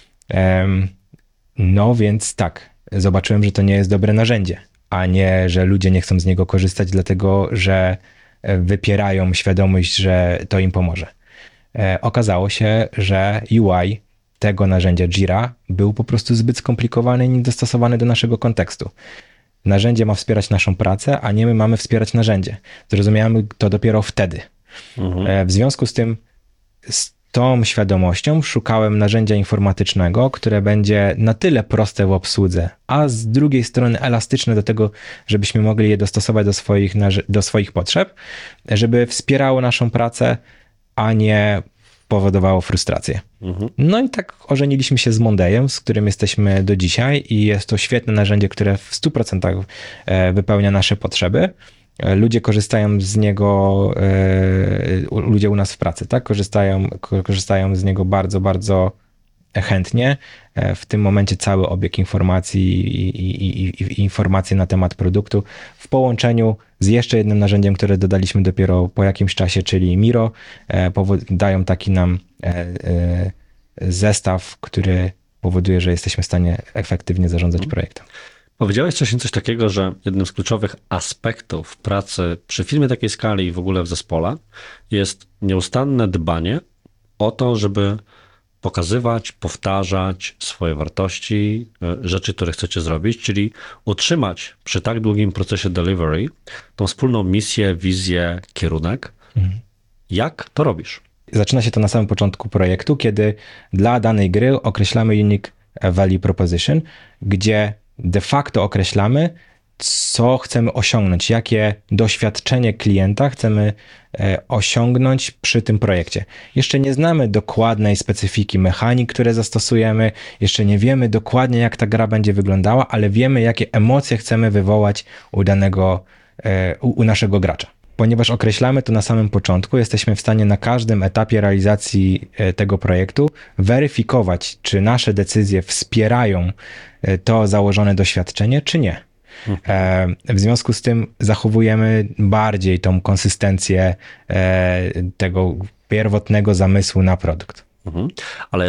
No więc tak, zobaczyłem, że to nie jest dobre narzędzie, a nie, że ludzie nie chcą z niego korzystać, dlatego że wypierają świadomość, że to im pomoże. Okazało się, że UI tego narzędzia Jira był po prostu zbyt skomplikowany i niedostosowany do naszego kontekstu. Narzędzie ma wspierać naszą pracę, a nie my mamy wspierać narzędzie. Zrozumiałem to dopiero wtedy. W związku z tym, z tą świadomością szukałem narzędzia informatycznego, które będzie na tyle proste w obsłudze, a z drugiej strony elastyczne do tego, żebyśmy mogli je dostosować do swoich potrzeb, żeby wspierało naszą pracę, a nie powodowało frustrację. No i tak ożeniliśmy się z Mondayem, z którym jesteśmy do dzisiaj i jest to świetne narzędzie, które w 100% wypełnia nasze potrzeby. Ludzie korzystają z niego, ludzie u nas w pracy, tak? Korzystają z niego bardzo, bardzo chętnie. W tym momencie cały obieg informacji i informacje na temat produktu w połączeniu z jeszcze jednym narzędziem, które dodaliśmy dopiero po jakimś czasie, czyli Miro, dają taki nam zestaw, który powoduje, że jesteśmy w stanie efektywnie zarządzać projektem. Powiedziałeś coś takiego, że jednym z kluczowych aspektów pracy przy firmie takiej skali i w ogóle w zespole jest nieustanne dbanie o to, żeby pokazywać, powtarzać swoje wartości, rzeczy, które chcecie zrobić, czyli utrzymać przy tak długim procesie delivery tą wspólną misję, wizję, kierunek. Jak to robisz? Zaczyna się to na samym początku projektu, kiedy dla danej gry określamy Unique Value Proposition, gdzie de facto określamy, co chcemy osiągnąć, jakie doświadczenie klienta chcemy osiągnąć przy tym projekcie. Jeszcze nie znamy dokładnej specyfiki mechanik, które zastosujemy, jeszcze nie wiemy dokładnie, jak ta gra będzie wyglądała, ale wiemy, jakie emocje chcemy wywołać u naszego gracza. Ponieważ określamy to na samym początku, jesteśmy w stanie na każdym etapie realizacji tego projektu weryfikować, czy nasze decyzje wspierają to założone doświadczenie, czy nie. W związku z tym zachowujemy bardziej tą konsystencję tego pierwotnego zamysłu na produkt. Ale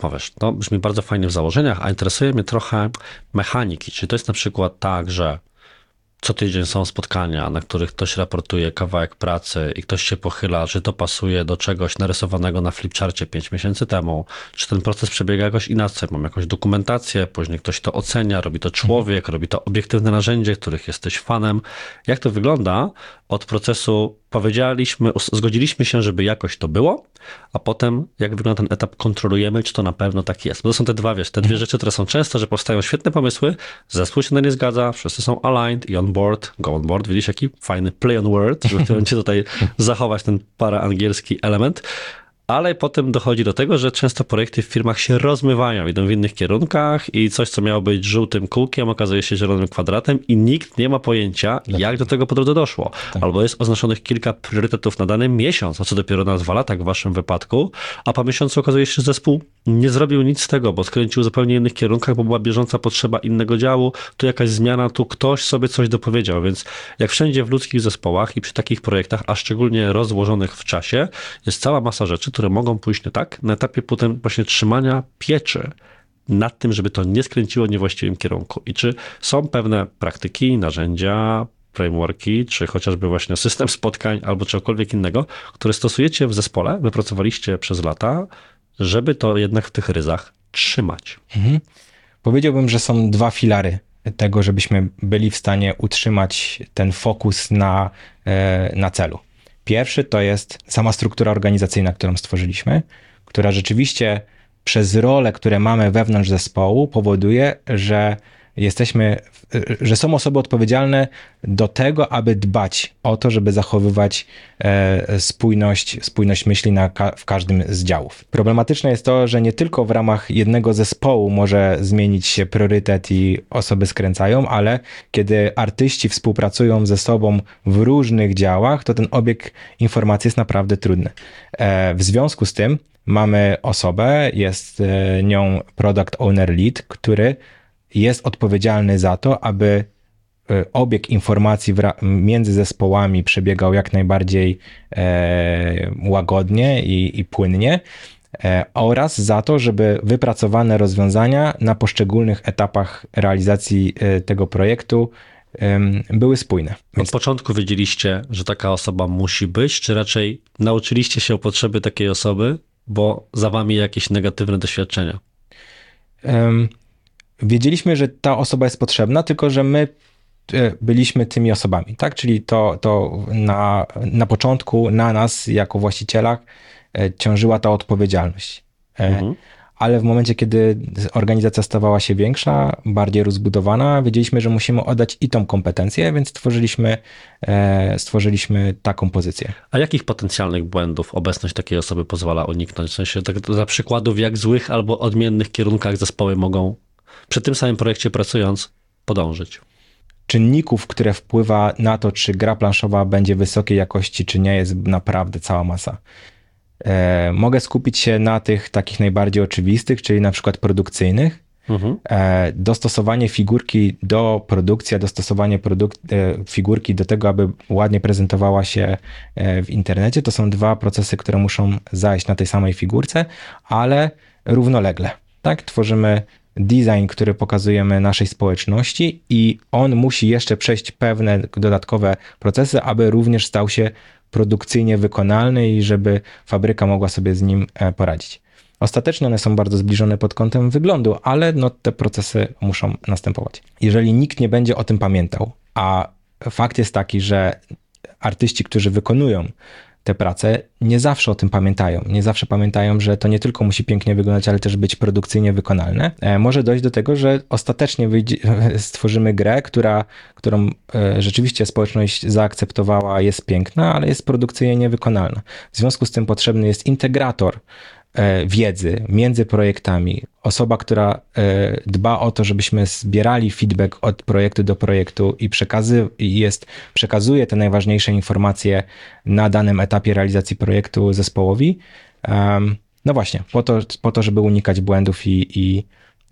powiesz, to brzmi bardzo fajnie w założeniach, a interesuje mnie trochę mechaniki. Czy to jest na przykład tak, że co tydzień są spotkania, na których ktoś raportuje kawałek pracy i ktoś się pochyla, czy to pasuje do czegoś narysowanego na flipcharcie 5 miesięcy temu, czy ten proces przebiega jakoś inaczej, mam jakąś dokumentację, później ktoś to ocenia, robi to człowiek, robi to obiektywne narzędzie, których jesteś fanem. Jak to wygląda od procesu powiedzieliśmy, zgodziliśmy się, żeby jakoś to było, a potem jak wygląda ten etap, kontrolujemy, czy to na pewno tak jest. Bo to są te dwie rzeczy, które są często, że powstają świetne pomysły, zespół się na nie zgadza, wszyscy są aligned i on board, go on board. Widzisz, jaki fajny play on word, żeby w tym momencie tutaj zachować ten paraangielski element. Ale potem dochodzi do tego, że często projekty w firmach się rozmywają, idą w innych kierunkach i coś, co miało być żółtym kółkiem, okazuje się zielonym kwadratem i nikt nie ma pojęcia, jak do tego po drodze doszło. Albo jest oznaczonych kilka priorytetów na dany miesiąc, a co dopiero na 2 lata, jak w waszym wypadku, a po miesiącu okazuje się, że zespół nie zrobił nic z tego, bo skręcił w zupełnie innych kierunkach, bo była bieżąca potrzeba innego działu, tu jakaś zmiana, tu ktoś sobie coś dopowiedział, więc jak wszędzie w ludzkich zespołach i przy takich projektach, a szczególnie rozłożonych w czasie, jest cała masa rzeczy, które mogą pójść nie tak, na etapie potem właśnie trzymania pieczy nad tym, żeby to nie skręciło w niewłaściwym kierunku. I czy są pewne praktyki, narzędzia, frameworki, czy chociażby właśnie system spotkań albo czegokolwiek innego, które stosujecie w zespole, wypracowaliście przez lata, żeby to jednak w tych ryzach trzymać. Powiedziałbym, że są 2 filary tego, żebyśmy byli w stanie utrzymać ten fokus na celu. Pierwszy to jest sama struktura organizacyjna, którą stworzyliśmy, która rzeczywiście przez role, które mamy wewnątrz zespołu, powoduje, że są osoby odpowiedzialne do tego, aby dbać o to, żeby zachowywać spójność myśli w każdym z działów. Problematyczne jest to, że nie tylko w ramach jednego zespołu może zmienić się priorytet i osoby skręcają, ale kiedy artyści współpracują ze sobą w różnych działach, to ten obieg informacji jest naprawdę trudny. W związku z tym mamy osobę, jest nią Product Owner Lead, który jest odpowiedzialny za to, aby obieg informacji między zespołami przebiegał jak najbardziej łagodnie i płynnie oraz za to, żeby wypracowane rozwiązania na poszczególnych etapach realizacji tego projektu były spójne. Od początku wiedzieliście, że taka osoba musi być, czy raczej nauczyliście się o potrzeby takiej osoby, bo za wami jakieś negatywne doświadczenia? Wiedzieliśmy, że ta osoba jest potrzebna, tylko że my byliśmy tymi osobami, tak? Czyli to na początku na nas jako właścicielach ciążyła ta odpowiedzialność. Ale w momencie, kiedy organizacja stawała się większa, bardziej rozbudowana, wiedzieliśmy, że musimy oddać i tą kompetencję, więc stworzyliśmy taką pozycję. A jakich potencjalnych błędów obecność takiej osoby pozwala uniknąć? W sensie tak dla przykładów, jak złych albo odmiennych kierunkach zespoły mogą przy tym samym projekcie pracując podążyć? Czynników, które wpływa na to, czy gra planszowa będzie wysokiej jakości, czy nie, jest naprawdę cała masa. Mogę skupić się na tych takich najbardziej oczywistych, czyli na przykład produkcyjnych. Dostosowanie figurki do produkcji, dostosowanie figurki do tego, aby ładnie prezentowała się w internecie, to są 2 procesy, które muszą zajść na tej samej figurce, ale równolegle. Tak? Tworzymy design, który pokazujemy naszej społeczności i on musi jeszcze przejść pewne dodatkowe procesy, aby również stał się produkcyjnie wykonalny i żeby fabryka mogła sobie z nim poradzić. Ostatecznie one są bardzo zbliżone pod kątem wyglądu, ale te procesy muszą następować. Jeżeli nikt nie będzie o tym pamiętał, a fakt jest taki, że artyści, którzy wykonują te prace, nie zawsze o tym pamiętają. Nie zawsze pamiętają, że to nie tylko musi pięknie wyglądać, ale też być produkcyjnie wykonalne. Może dojść do tego, że ostatecznie stworzymy grę, którą rzeczywiście społeczność zaakceptowała, jest piękna, ale jest produkcyjnie niewykonalna. W związku z tym potrzebny jest integrator wiedzy między projektami. Osoba, która dba o to, żebyśmy zbierali feedback od projektu do projektu i przekazuje te najważniejsze informacje na danym etapie realizacji projektu zespołowi. No właśnie, po to, żeby unikać błędów i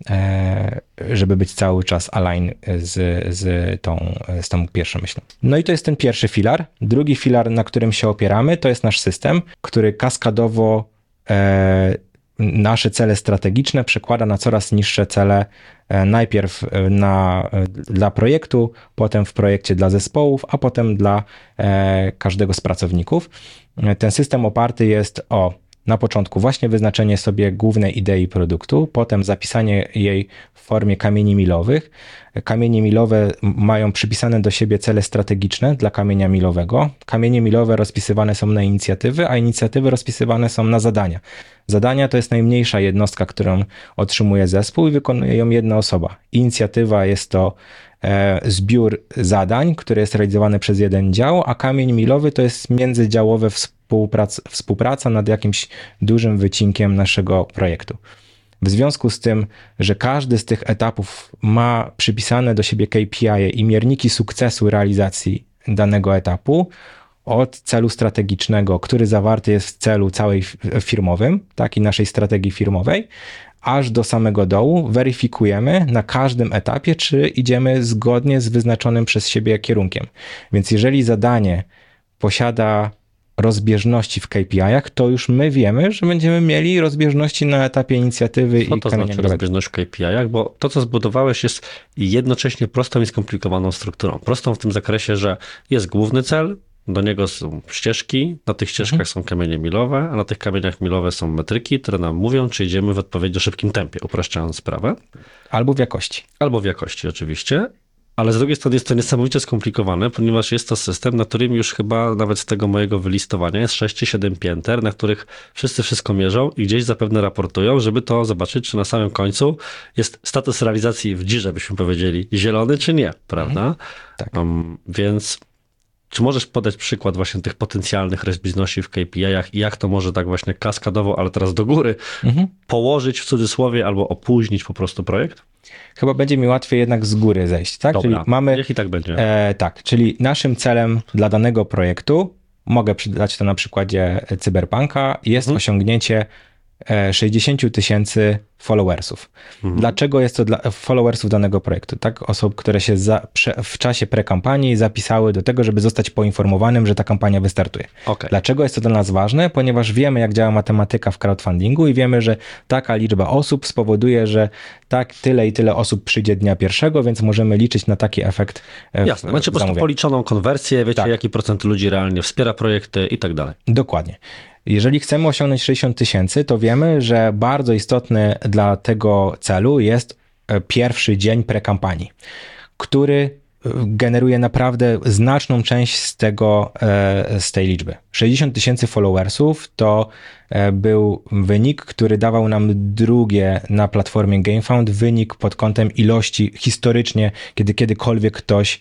żeby być cały czas align z tą pierwszą myślą. No i to jest ten pierwszy filar. Drugi filar, na którym się opieramy, to jest nasz system, który kaskadowo nasze cele strategiczne przekłada na coraz niższe cele, najpierw dla projektu, potem w projekcie dla zespołów, a potem dla każdego z pracowników. Ten system oparty jest na początku właśnie wyznaczenie sobie głównej idei produktu, potem zapisanie jej w formie kamieni milowych. Kamienie milowe mają przypisane do siebie cele strategiczne dla kamienia milowego. Kamienie milowe rozpisywane są na inicjatywy, a inicjatywy rozpisywane są na zadania. Zadania to jest najmniejsza jednostka, którą otrzymuje zespół i wykonuje ją jedna osoba. Inicjatywa jest to zbiór zadań, który jest realizowany przez jeden dział, a kamień milowy to jest międzydziałowa współpraca nad jakimś dużym wycinkiem naszego projektu. W związku z tym, że każdy z tych etapów ma przypisane do siebie KPI i mierniki sukcesu realizacji danego etapu, od celu strategicznego, który zawarty jest w celu całej firmowym, tak, i naszej strategii firmowej, aż do samego dołu weryfikujemy na każdym etapie, czy idziemy zgodnie z wyznaczonym przez siebie kierunkiem. Więc jeżeli zadanie posiada rozbieżności w KPI-ach, to już my wiemy, że będziemy mieli rozbieżności na etapie inicjatywy. Co to znaczy rozbieżność w KPI-ach? Bo to, co zbudowałeś, jest jednocześnie prostą i skomplikowaną strukturą. Prostą w tym zakresie, że jest główny cel, do niego są ścieżki, na tych ścieżkach są kamienie milowe, a na tych kamieniach milowe są metryki, które nam mówią, czy idziemy w odpowiednio szybkim tempie, upraszczając sprawę. Albo w jakości. Albo w jakości oczywiście, ale z drugiej strony jest to niesamowicie skomplikowane, ponieważ jest to system, na którym już chyba nawet z tego mojego wylistowania jest 6-7 pięter, na których wszyscy wszystko mierzą i gdzieś zapewne raportują, żeby to zobaczyć, czy na samym końcu jest status realizacji w dzirze, byśmy powiedzieli, zielony czy nie, prawda? Tak. Więc czy możesz podać przykład właśnie tych potencjalnych rozbieżności w KPI-ach i jak to może tak właśnie kaskadowo, ale teraz do góry, położyć w cudzysłowie albo opóźnić po prostu projekt? Chyba będzie mi łatwiej jednak z góry zejść, tak? Dobra, czyli mamy, niech i tak będzie. Tak, czyli naszym celem dla danego projektu, mogę przydać to na przykładzie Cyberpunka, jest osiągnięcie 60 000 followersów. Dlaczego jest to dla followersów danego projektu? Tak, osób, które się w czasie prekampanii zapisały do tego, żeby zostać poinformowanym, że ta kampania wystartuje. Okay. Dlaczego jest to dla nas ważne? Ponieważ wiemy, jak działa matematyka w crowdfundingu i wiemy, że taka liczba osób spowoduje, że tak tyle i tyle osób przyjdzie dnia pierwszego, więc możemy liczyć na taki efekt. Jasne, macie po prostu policzoną konwersję, wiecie, tak, jaki procent ludzi realnie wspiera projekty i tak dalej. Dokładnie. Jeżeli chcemy osiągnąć 60 000, to wiemy, że bardzo istotny dla tego celu jest pierwszy dzień prekampanii, który generuje naprawdę znaczną część z tej liczby. 60 000 followersów to był wynik, który dawał nam drugie na platformie GameFound wynik pod kątem ilości historycznie, kiedy kiedykolwiek ktoś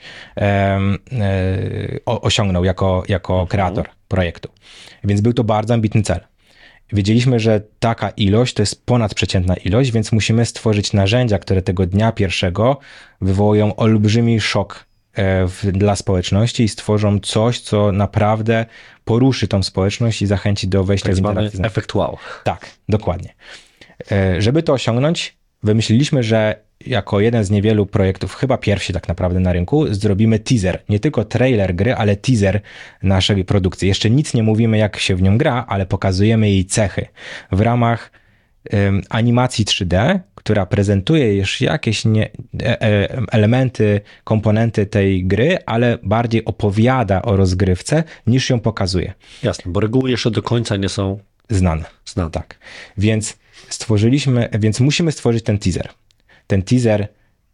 osiągnął jako kreator projektu. Więc był to bardzo ambitny cel. Wiedzieliśmy, że taka ilość to jest ponadprzeciętna ilość, więc musimy stworzyć narzędzia, które tego dnia pierwszego wywołują olbrzymi szok dla społeczności i stworzą coś, co naprawdę poruszy tą społeczność i zachęci do wejścia tak w interakcję. Efekt wow. Tak, dokładnie. Żeby to osiągnąć, wymyśliliśmy, że jako jeden z niewielu projektów, chyba pierwsi tak naprawdę na rynku, zrobimy teaser. Nie tylko trailer gry, ale teaser naszej produkcji. Jeszcze nic nie mówimy, jak się w nią gra, ale pokazujemy jej cechy. W ramach animacji 3D, która prezentuje już jakieś elementy, komponenty tej gry, ale bardziej opowiada o rozgrywce, niż ją pokazuje. Jasne, bo reguły jeszcze do końca nie są znane. Tak. Więc musimy stworzyć ten teaser. Ten teaser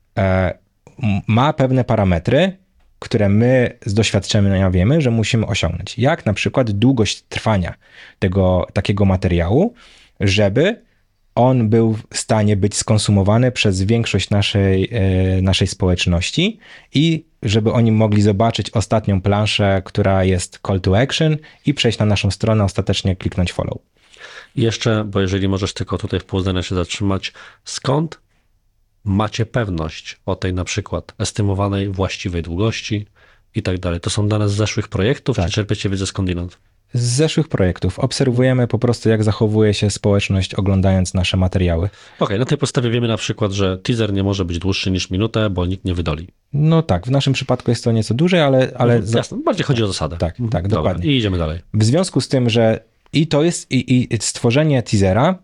ma pewne parametry, które my z doświadczenia wiemy, że musimy osiągnąć. Jak na przykład długość trwania takiego materiału, żeby on był w stanie być skonsumowany przez większość naszej społeczności i żeby oni mogli zobaczyć ostatnią planszę, która jest call to action i przejść na naszą stronę, ostatecznie kliknąć follow. I jeszcze, bo jeżeli możesz tylko tutaj w pół zdania się zatrzymać, skąd macie pewność o tej na przykład estymowanej właściwej długości i tak dalej? To są dane z zeszłych projektów, tak, czy czerpiecie wiedzę skądinąd? Z zeszłych projektów. Obserwujemy po prostu, jak zachowuje się społeczność, oglądając nasze materiały. Okej, na tej podstawie wiemy na przykład, że teaser nie może być dłuższy niż minutę, bo nikt nie wydoli. No tak, w naszym przypadku jest to nieco dłużej, ale... Jasne, bardziej chodzi o zasadę. Tak, dokładnie. I idziemy dalej. W związku z tym, że i stworzenie teasera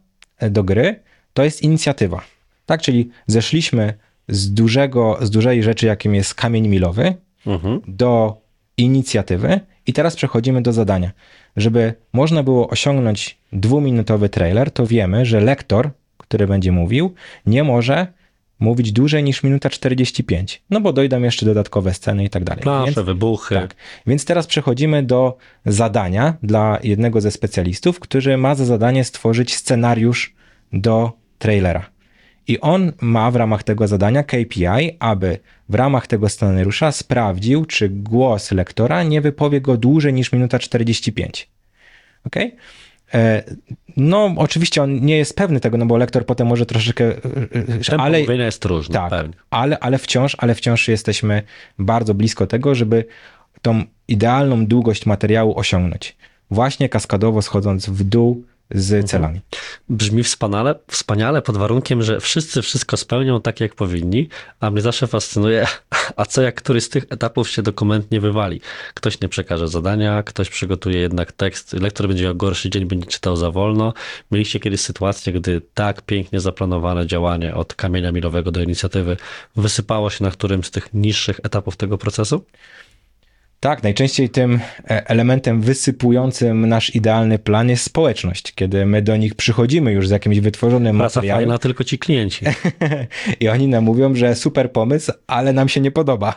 do gry to jest inicjatywa. Tak, czyli zeszliśmy z dużej rzeczy, jakim jest kamień milowy, do inicjatywy i teraz przechodzimy do zadania. Żeby można było osiągnąć 2-minutowy trailer, to wiemy, że lektor, który będzie mówił, nie może mówić dłużej niż minuta 45, no bo dojdą jeszcze dodatkowe sceny i tak dalej. Plansze, wybuchy. Tak. Więc teraz przechodzimy do zadania dla jednego ze specjalistów, który ma za zadanie stworzyć scenariusz do trailera. I on ma w ramach tego zadania KPI, aby w ramach tego scenariusza sprawdził, czy głos lektora nie wypowie go dłużej niż minuta 45. Okej? No, oczywiście on nie jest pewny tego, no bo lektor potem może troszeczkę... Tempo mówienia jest różne, tak, pewnie. ale wciąż jesteśmy bardzo blisko tego, żeby tą idealną długość materiału osiągnąć. Właśnie kaskadowo schodząc w dół z celami. Brzmi wspaniale pod warunkiem, że wszyscy wszystko spełnią tak, jak powinni, a mnie zawsze fascynuje, a co jak któryś z tych etapów się dokument nie wywali. Ktoś nie przekaże zadania, ktoś przygotuje jednak tekst, lektor będzie miał gorszy dzień, będzie czytał za wolno. Mieliście kiedyś sytuację, gdy tak pięknie zaplanowane działanie od kamienia milowego do inicjatywy wysypało się na którymś z tych niższych etapów tego procesu? Tak, najczęściej tym elementem wysypującym nasz idealny plan jest społeczność, kiedy my do nich przychodzimy już z jakimś wytworzonym Praca materiałem. fajna, tylko ci klienci. I oni nam mówią, że super pomysł, ale nam się nie podoba.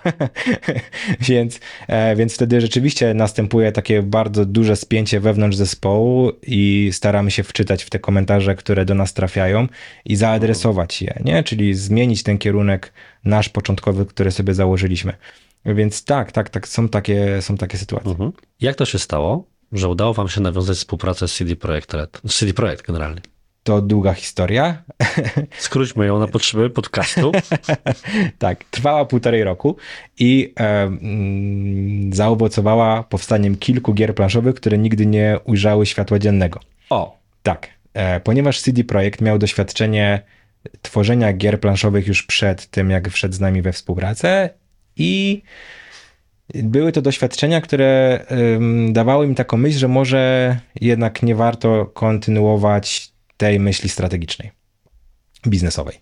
Więc wtedy rzeczywiście następuje takie bardzo duże spięcie wewnątrz zespołu i staramy się wczytać w te komentarze, które do nas trafiają i zaadresować je, nie? Czyli zmienić ten kierunek nasz początkowy, który sobie założyliśmy. Więc tak, są takie sytuacje. Jak to się stało, że udało wam się nawiązać współpracę z CD Projekt Red? CD Projekt generalnie. To długa historia. Skróćmy ją na potrzeby podcastu. Tak, trwała 1,5 roku i zaowocowała powstaniem kilku gier planszowych, które nigdy nie ujrzały światła dziennego. O! Tak, ponieważ CD Projekt miał doświadczenie tworzenia gier planszowych już przed tym, jak wszedł z nami we współpracę i były to doświadczenia, które dawały mi taką myśl, że może jednak nie warto kontynuować tej myśli strategicznej, biznesowej.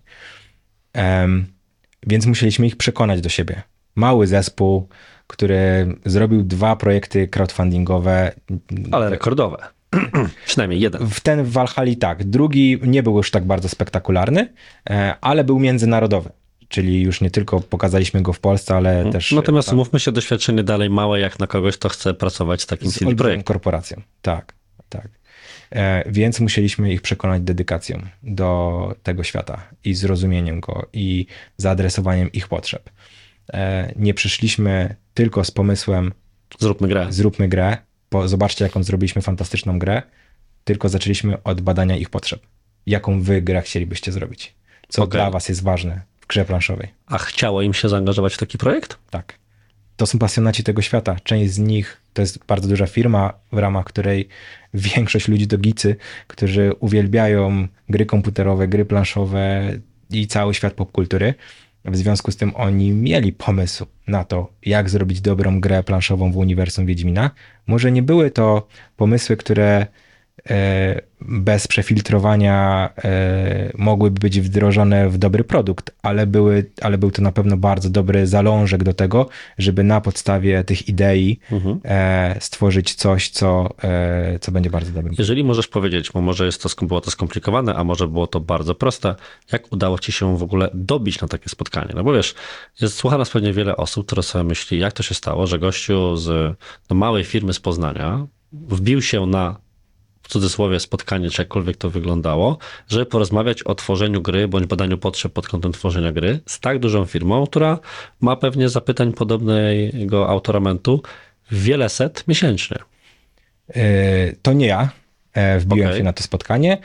Więc musieliśmy ich przekonać do siebie. Mały zespół, który zrobił 2 projekty crowdfundingowe. Ale rekordowe. Przynajmniej jeden. Ten w Valhalla tak. Drugi nie był już tak bardzo spektakularny, ale był międzynarodowy. Czyli już nie tylko pokazaliśmy go w Polsce, ale też... Natomiast umówmy się, doświadczenie dalej małe jak na kogoś, kto chce pracować z takim CD Projektem. korporacją. Tak. Więc musieliśmy ich przekonać dedykacją do tego świata i zrozumieniem go i zaadresowaniem ich potrzeb. Nie przyszliśmy tylko z pomysłem zróbmy grę, zobaczcie jaką zrobiliśmy fantastyczną grę, tylko zaczęliśmy od badania ich potrzeb. Jaką wy grę chcielibyście zrobić? Co dla was jest ważne w grze planszowej? A chciało im się zaangażować w taki projekt? Tak. To są pasjonaci tego świata. Część z nich to jest bardzo duża firma, w ramach której większość ludzi to geecy, którzy uwielbiają gry komputerowe, gry planszowe i cały świat popkultury. W związku z tym oni mieli pomysł na to, jak zrobić dobrą grę planszową w uniwersum Wiedźmina. Może nie były to pomysły, które bez przefiltrowania mogłyby być wdrożone w dobry produkt, ale był to na pewno bardzo dobry zalążek do tego, żeby na podstawie tych idei stworzyć coś, co będzie bardzo dobrym. Jeżeli możesz powiedzieć, bo może było to skomplikowane, a może było to bardzo proste, jak udało ci się w ogóle dobić na takie spotkanie? No bo wiesz, słucha nas pewnie wiele osób, które sobie myśli, jak to się stało, że gościu z małej firmy z Poznania wbił się na w cudzysłowie spotkanie, czy jakkolwiek to wyglądało, żeby porozmawiać o tworzeniu gry, bądź badaniu potrzeb pod kątem tworzenia gry z tak dużą firmą, która ma pewnie zapytań podobnego autoramentu wiele set miesięcznie. To nie ja wbiłem się na to spotkanie.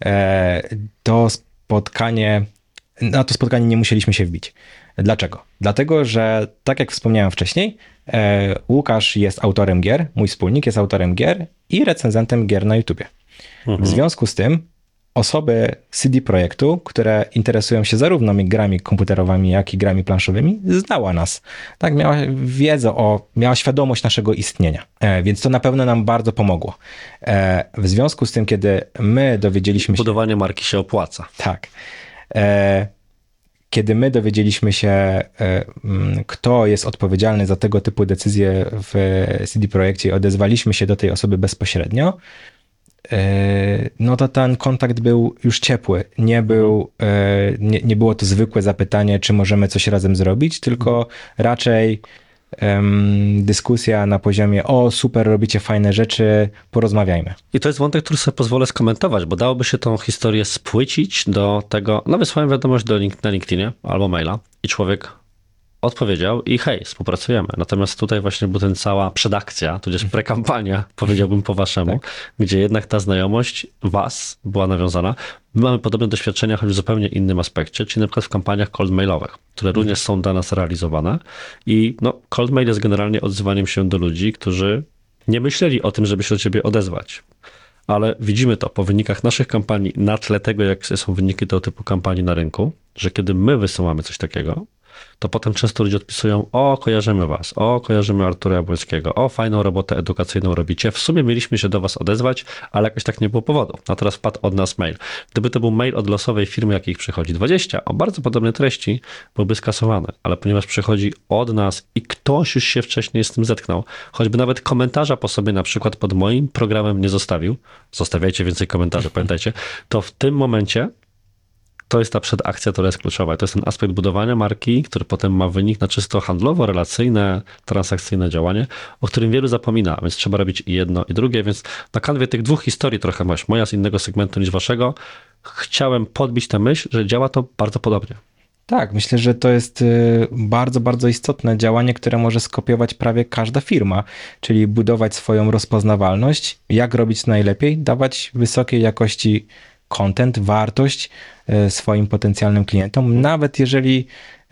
Na to spotkanie nie musieliśmy się wbić. Dlaczego? Dlatego, że tak jak wspomniałem wcześniej, Łukasz jest autorem gier, mój wspólnik jest autorem gier i recenzentem gier na YouTubie. W związku z tym osoby z CD Projektu, które interesują się zarówno grami komputerowymi, jak i grami planszowymi, znała nas. Tak, miała świadomość naszego istnienia. Więc to na pewno nam bardzo pomogło. W związku z tym, kiedy my dowiedzieliśmy się... Budowanie marki się opłaca. Tak. Kiedy my dowiedzieliśmy się, kto jest odpowiedzialny za tego typu decyzje w CD Projekcie i odezwaliśmy się do tej osoby bezpośrednio, no to ten kontakt był już ciepły. Nie było to zwykłe zapytanie, czy możemy coś razem zrobić, tylko raczej dyskusja na poziomie: o, super, robicie fajne rzeczy, porozmawiajmy. I to jest wątek, który sobie pozwolę skomentować, bo dałoby się tą historię spłycić do tego, no wysłałem wiadomość na LinkedInie albo maila i człowiek odpowiedział i hej, współpracujemy. Natomiast tutaj właśnie była cała przedakcja, tudzież prekampania, powiedziałbym po waszemu, gdzie jednak ta znajomość was była nawiązana. My mamy podobne doświadczenia, choć w zupełnie innym aspekcie, czyli na przykład w kampaniach cold mailowych, które również są dla nas realizowane. I no, cold mail jest generalnie odzywaniem się do ludzi, którzy nie myśleli o tym, żeby się do ciebie odezwać. Ale widzimy to po wynikach naszych kampanii na tle tego, jak są wyniki tego typu kampanii na rynku, że kiedy my wysyłamy coś takiego, to potem często ludzie odpisują: o, kojarzymy was, o, kojarzymy Artura Jabłońskiego, o, fajną robotę edukacyjną robicie. W sumie mieliśmy się do was odezwać, ale jakoś tak nie było powodu. A teraz wpadł od nas mail. Gdyby to był mail od losowej firmy, jakich przychodzi 20, o bardzo podobnej treści, byłby skasowany. Ale ponieważ przychodzi od nas i ktoś już się wcześniej z tym zetknął, choćby nawet komentarza po sobie na przykład pod moim programem nie zostawił, zostawiajcie więcej komentarzy, pamiętajcie, to w tym momencie to jest ta przedakcja, która jest kluczowa. To jest ten aspekt budowania marki, który potem ma wynik na czysto handlowo, relacyjne, transakcyjne działanie, o którym wielu zapomina, więc trzeba robić i jedno, i drugie. Więc na kanwie tych dwóch historii trochę masz, moja z innego segmentu niż waszego, chciałem podbić tę myśl, że działa to bardzo podobnie. Tak, myślę, że to jest bardzo, bardzo istotne działanie, które może skopiować prawie każda firma, czyli budować swoją rozpoznawalność, jak robić najlepiej, dawać wysokiej jakości content, wartość swoim potencjalnym klientom, nawet jeżeli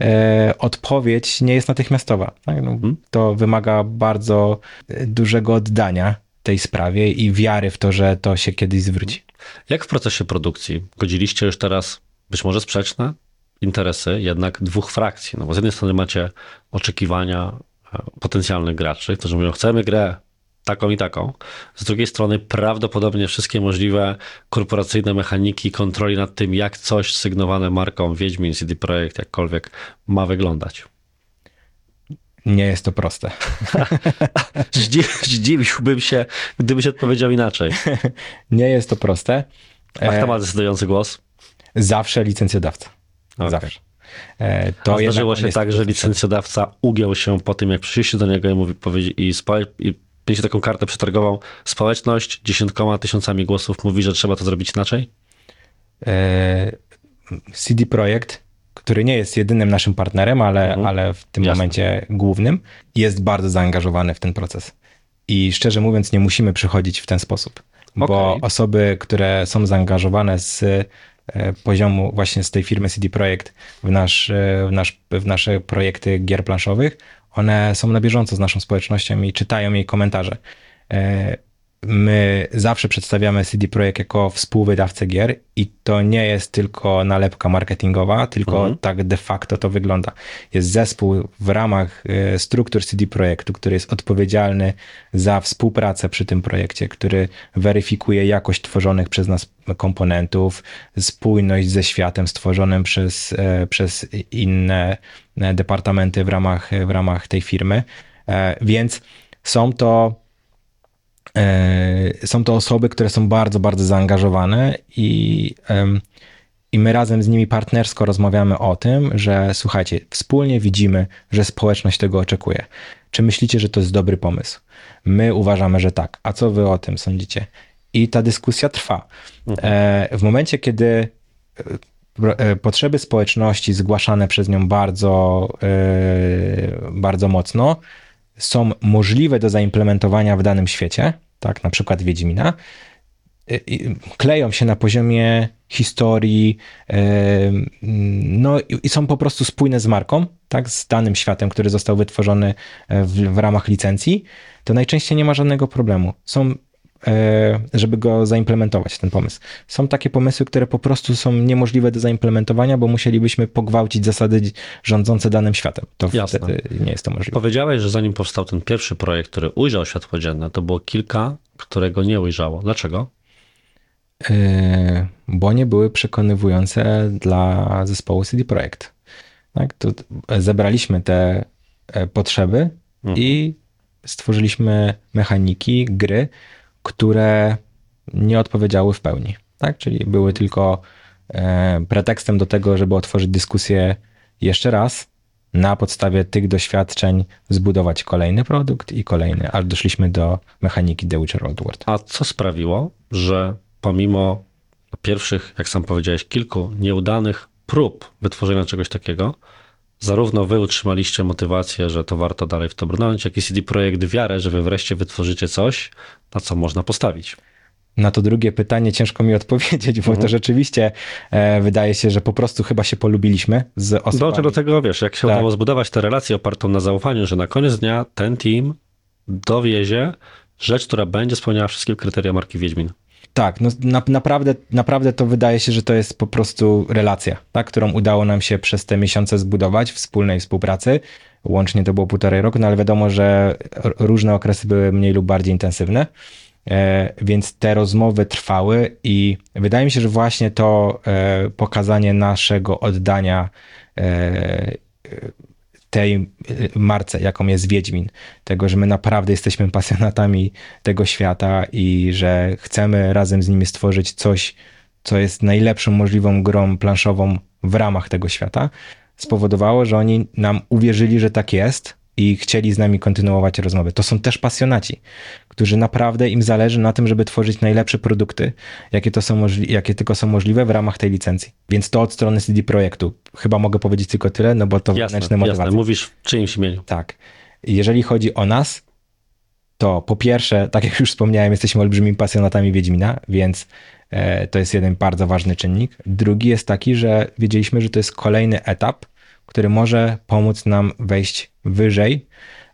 odpowiedź nie jest natychmiastowa. Tak? No, to wymaga bardzo dużego oddania tej sprawie i wiary w to, że to się kiedyś zwróci. Jak w procesie produkcji godziliście już teraz być może sprzeczne interesy jednak dwóch frakcji? No bo z jednej strony macie oczekiwania potencjalnych graczy, którzy mówią: chcemy grę taką i taką. Z drugiej strony prawdopodobnie wszystkie możliwe korporacyjne mechaniki kontroli nad tym, jak coś sygnowane marką Wiedźmin, CD Projekt, jakkolwiek ma wyglądać. Nie jest to proste. Zdziwiłbym się, gdybyś odpowiedział inaczej. Nie jest to proste. A kto ma decydujący głos? Zawsze licencjodawca. Okay. Zawsze. To zdarzyło się tak, że licencjodawca ugiął się po tym, jak przyszliście do niego i mieliście taką kartę przetargową, społeczność 10 tysiącami głosów mówi, że trzeba to zrobić inaczej? CD Projekt, który nie jest jedynym naszym partnerem, ale w tym momencie głównym, jest bardzo zaangażowany w ten proces. I szczerze mówiąc, nie musimy przychodzić w ten sposób, bo osoby, które są zaangażowane z poziomu właśnie z tej firmy CD Projekt w nasze projekty gier planszowych, one są na bieżąco z naszą społecznością i czytają jej komentarze. My zawsze przedstawiamy CD Projekt jako współwydawcę gier i to nie jest tylko nalepka marketingowa, tylko tak de facto to wygląda. Jest zespół w ramach struktur CD Projektu, który jest odpowiedzialny za współpracę przy tym projekcie, który weryfikuje jakość tworzonych przez nas komponentów, spójność ze światem stworzonym przez inne departamenty w ramach tej firmy. Więc są to osoby, które są bardzo, bardzo zaangażowane i my razem z nimi partnersko rozmawiamy o tym, że słuchajcie, wspólnie widzimy, że społeczność tego oczekuje. Czy myślicie, że to jest dobry pomysł? My uważamy, że tak. A co wy o tym sądzicie? I ta dyskusja trwa. W momencie, kiedy potrzeby społeczności zgłaszane przez nią bardzo, bardzo mocno są możliwe do zaimplementowania w danym świecie, tak, na przykład Wiedźmina, kleją się na poziomie historii, no i są po prostu spójne z marką, tak, z danym światem, który został wytworzony w ramach licencji, to najczęściej nie ma żadnego problemu. Są żeby go zaimplementować, ten pomysł. Są takie pomysły, które po prostu są niemożliwe do zaimplementowania, bo musielibyśmy pogwałcić zasady rządzące danym światem. To Jasne. wtedy nie jest to możliwe. Powiedziałeś, że zanim powstał ten pierwszy projekt, który ujrzał światło dzienne, to było kilka, którego nie ujrzało. Dlaczego? Bo nie były przekonywujące dla zespołu CD Projekt. Tak? To zebraliśmy te potrzeby i stworzyliśmy mechaniki, gry, które nie odpowiedziały w pełni. Tak? Czyli były tylko pretekstem do tego, żeby otworzyć dyskusję jeszcze raz, na podstawie tych doświadczeń zbudować kolejny produkt i kolejny, aż doszliśmy do mechaniki The Witcher Old World. A co sprawiło, że pomimo pierwszych, jak sam powiedziałeś, kilku nieudanych prób wytworzenia czegoś takiego, zarówno wy utrzymaliście motywację, że to warto dalej w to brnąć, jak i CD Projekt wiarę, że wy wreszcie wytworzycie coś, na co można postawić? Na to drugie pytanie ciężko mi odpowiedzieć, bo to rzeczywiście wydaje się, że po prostu chyba się polubiliśmy z osobami. Do tego, wiesz, jak się udało zbudować tę relację opartą na zaufaniu, że na koniec dnia ten team dowiezie rzecz, która będzie spełniała wszystkie kryteria marki Wiedźmin. Tak, no naprawdę to wydaje się, że to jest po prostu relacja, tak, którą udało nam się przez te miesiące zbudować, wspólnej współpracy. Łącznie to było 1,5 roku, no ale wiadomo, że różne okresy były mniej lub bardziej intensywne, więc te rozmowy trwały i wydaje mi się, że właśnie to pokazanie naszego oddania tej marce, jaką jest Wiedźmin, tego, że my naprawdę jesteśmy pasjonatami tego świata i że chcemy razem z nimi stworzyć coś, co jest najlepszą możliwą grą planszową w ramach tego świata, spowodowało, że oni nam uwierzyli, że tak jest i chcieli z nami kontynuować rozmowy. To są też pasjonaci, którzy naprawdę im zależy na tym, żeby tworzyć najlepsze produkty, jakie tylko są możliwe w ramach tej licencji. Więc to od strony CD Projektu. Chyba mogę powiedzieć tylko tyle, no bo to wewnętrzne motywacje. Jasne, mówisz w czyimś imieniu. Tak. Jeżeli chodzi o nas, to po pierwsze, tak jak już wspomniałem, jesteśmy olbrzymimi pasjonatami Wiedźmina, więc to jest jeden bardzo ważny czynnik. Drugi jest taki, że wiedzieliśmy, że to jest kolejny etap, który może pomóc nam wejść wyżej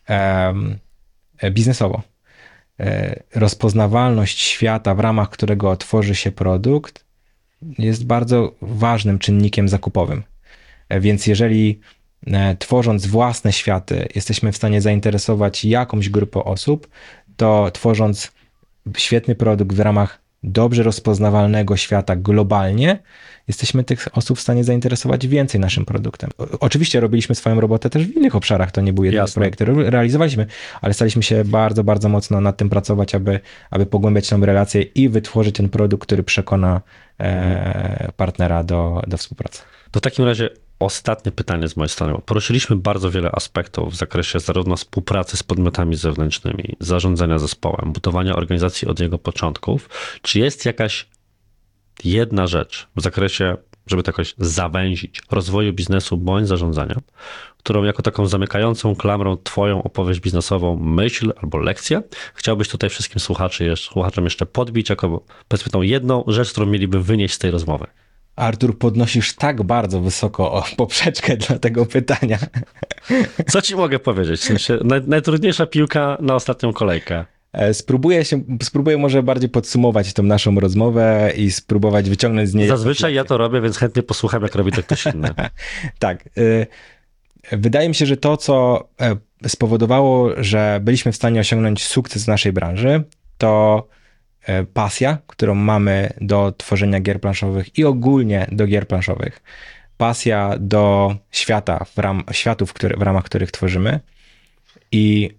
biznesowo. Rozpoznawalność świata, w ramach którego tworzy się produkt, jest bardzo ważnym czynnikiem zakupowym. Więc jeżeli tworząc własne światy jesteśmy w stanie zainteresować jakąś grupę osób, to tworząc świetny produkt w ramach dobrze rozpoznawalnego świata globalnie, jesteśmy tych osób w stanie zainteresować więcej naszym produktem. Oczywiście robiliśmy swoją robotę też w innych obszarach, to nie był jeden projekt, który realizowaliśmy, ale staliśmy się bardzo, bardzo mocno nad tym pracować, aby pogłębiać tą relację i wytworzyć ten produkt, który przekona partnera do współpracy. To w takim razie ostatnie pytanie z mojej strony. Poruszyliśmy bardzo wiele aspektów w zakresie zarówno współpracy z podmiotami zewnętrznymi, zarządzania zespołem, budowania organizacji od jego początków. Czy jest jakaś jedna rzecz w zakresie, żeby to jakoś zawęzić, rozwoju biznesu bądź zarządzania, którą jako taką zamykającą klamrą twoją opowieść biznesową myśl albo lekcję chciałbyś tutaj wszystkim słuchaczom jeszcze podbić jako powiedzmy tą jedną rzecz, którą mieliby wynieść z tej rozmowy? Artur, podnosisz tak bardzo wysoko poprzeczkę dla tego pytania. Co ci mogę powiedzieć? W sensie, najtrudniejsza piłka na ostatnią kolejkę. Spróbuję może bardziej podsumować tą naszą rozmowę i spróbować wyciągnąć z niej... Zazwyczaj ja to robię, więc chętnie posłucham, jak robi to ktoś inny. Tak. Wydaje mi się, że to, co spowodowało, że byliśmy w stanie osiągnąć sukces w naszej branży, to pasja, którą mamy do tworzenia gier planszowych i ogólnie do gier planszowych. Pasja do świata, światów, w ramach których tworzymy i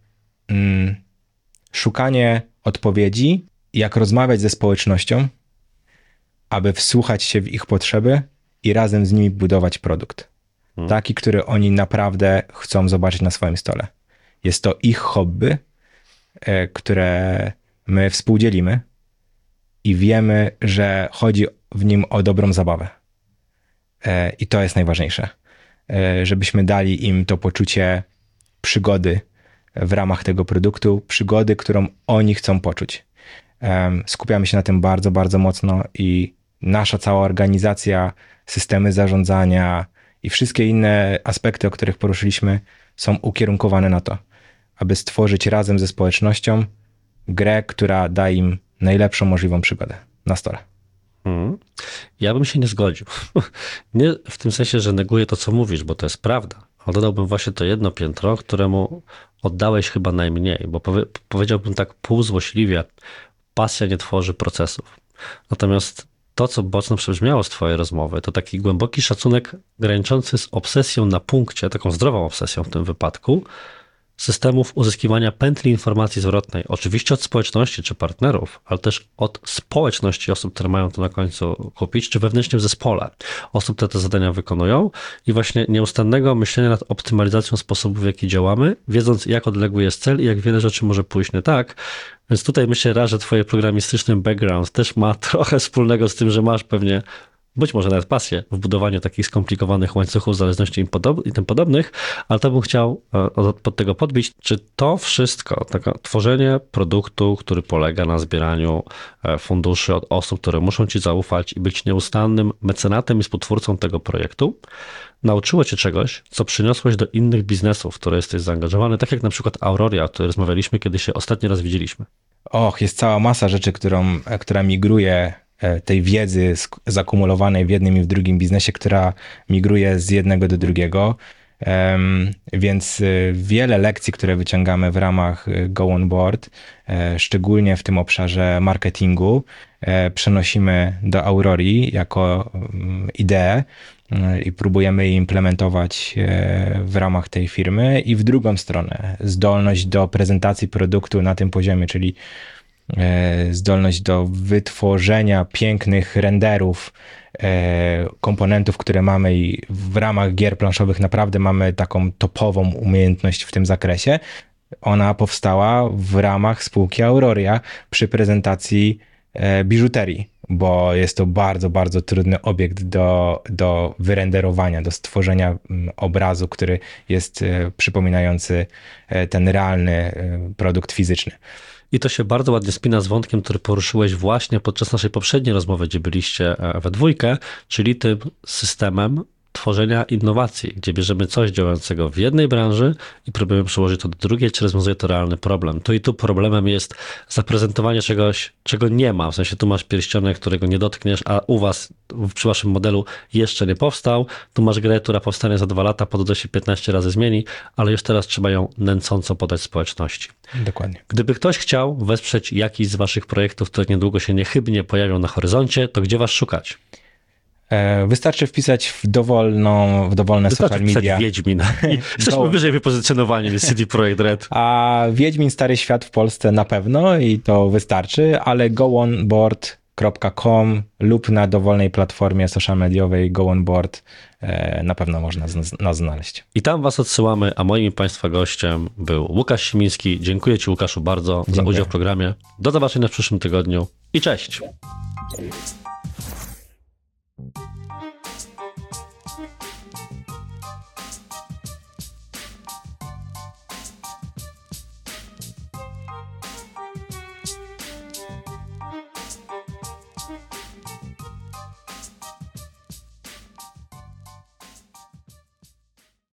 szukanie odpowiedzi, jak rozmawiać ze społecznością, aby wsłuchać się w ich potrzeby i razem z nimi budować produkt. Taki, który oni naprawdę chcą zobaczyć na swoim stole. Jest to ich hobby, które my współdzielimy i wiemy, że chodzi w nim o dobrą zabawę. I to jest najważniejsze. Żebyśmy dali im to poczucie przygody w ramach tego produktu, przygody, którą oni chcą poczuć. Skupiamy się na tym bardzo, bardzo mocno i nasza cała organizacja, systemy zarządzania i wszystkie inne aspekty, o których poruszyliśmy, są ukierunkowane na to, aby stworzyć razem ze społecznością grę, która da im najlepszą możliwą przygodę na stole. Ja bym się nie zgodził. Nie w tym sensie, że neguję to, co mówisz, bo to jest prawda. Ale dodałbym właśnie to jedno piętro, któremu oddałeś chyba najmniej, bo powiedziałbym tak półzłośliwie, pasja nie tworzy procesów. Natomiast to, co mocno przebrzmiało z twojej rozmowy, to taki głęboki szacunek graniczący z obsesją na punkcie, taką zdrową obsesją w tym wypadku, systemów uzyskiwania pętli informacji zwrotnej. Oczywiście od społeczności czy partnerów, ale też od społeczności osób, które mają to na końcu kupić, czy wewnętrznie w zespole. Osób, które te zadania wykonują i właśnie nieustannego myślenia nad optymalizacją sposobu, w jaki działamy, wiedząc, jak odległy jest cel i jak wiele rzeczy może pójść nie tak. Więc tutaj myślę raz, że twoje programistyczny background też ma trochę wspólnego z tym, że masz pewnie być może nawet pasję w budowaniu takich skomplikowanych łańcuchów zależności i tym podobnych, ale to bym chciał pod tego podbić, czy to wszystko, takie tworzenie produktu, który polega na zbieraniu funduszy od osób, które muszą ci zaufać i być nieustannym mecenatem i współtwórcą tego projektu, nauczyło cię czegoś, co przyniosłeś do innych biznesów, w które jesteś zaangażowany, tak jak na przykład Auroria, o której rozmawialiśmy, kiedy się ostatni raz widzieliśmy. Jest cała masa rzeczy, która migruje, tej wiedzy zakumulowanej w jednym i w drugim biznesie, która migruje z jednego do drugiego. Więc wiele lekcji, które wyciągamy w ramach Go On Board, szczególnie w tym obszarze marketingu, przenosimy do Aurorii jako ideę i próbujemy je implementować w ramach tej firmy. I w drugą stronę, zdolność do prezentacji produktu na tym poziomie, czyli zdolność do wytworzenia pięknych renderów, komponentów, które mamy, i w ramach gier planszowych naprawdę mamy taką topową umiejętność w tym zakresie. Ona powstała w ramach spółki Auroria przy prezentacji biżuterii, bo jest to bardzo, bardzo trudny obiekt do wyrenderowania, do stworzenia obrazu, który jest przypominający ten realny produkt fizyczny. I to się bardzo ładnie spina z wątkiem, który poruszyłeś właśnie podczas naszej poprzedniej rozmowy, gdzie byliście we dwójkę, czyli tym systemem tworzenia innowacji, gdzie bierzemy coś działającego w jednej branży i próbujemy przełożyć to do drugiej, czy rozwiązuje to realny problem. Tu i tu problemem jest zaprezentowanie czegoś, czego nie ma. W sensie tu masz pierścionek, którego nie dotkniesz, a u was, przy waszym modelu jeszcze nie powstał. Tu masz grę, która powstanie za 2 lata, pododa się 15 razy zmieni, ale już teraz trzeba ją nęcąco podać społeczności. Dokładnie. Gdyby ktoś chciał wesprzeć jakiś z waszych projektów, które niedługo się niechybnie pojawią na horyzoncie, to gdzie was szukać? Wystarczy wpisać w dowolne social media. Wiedźmin. Jesteśmy wyżej wypozycjonowani niż CD Projekt Red. A Wiedźmin Stary Świat w Polsce na pewno i to wystarczy, ale goonboard.com lub na dowolnej platformie social mediowej Go On Board na pewno można nas znaleźć. I tam was odsyłamy, a moim Państwa gościem był Łukasz Simiński. Dziękuję Ci, Łukaszu, bardzo za udział w programie. Do zobaczenia w przyszłym tygodniu i cześć!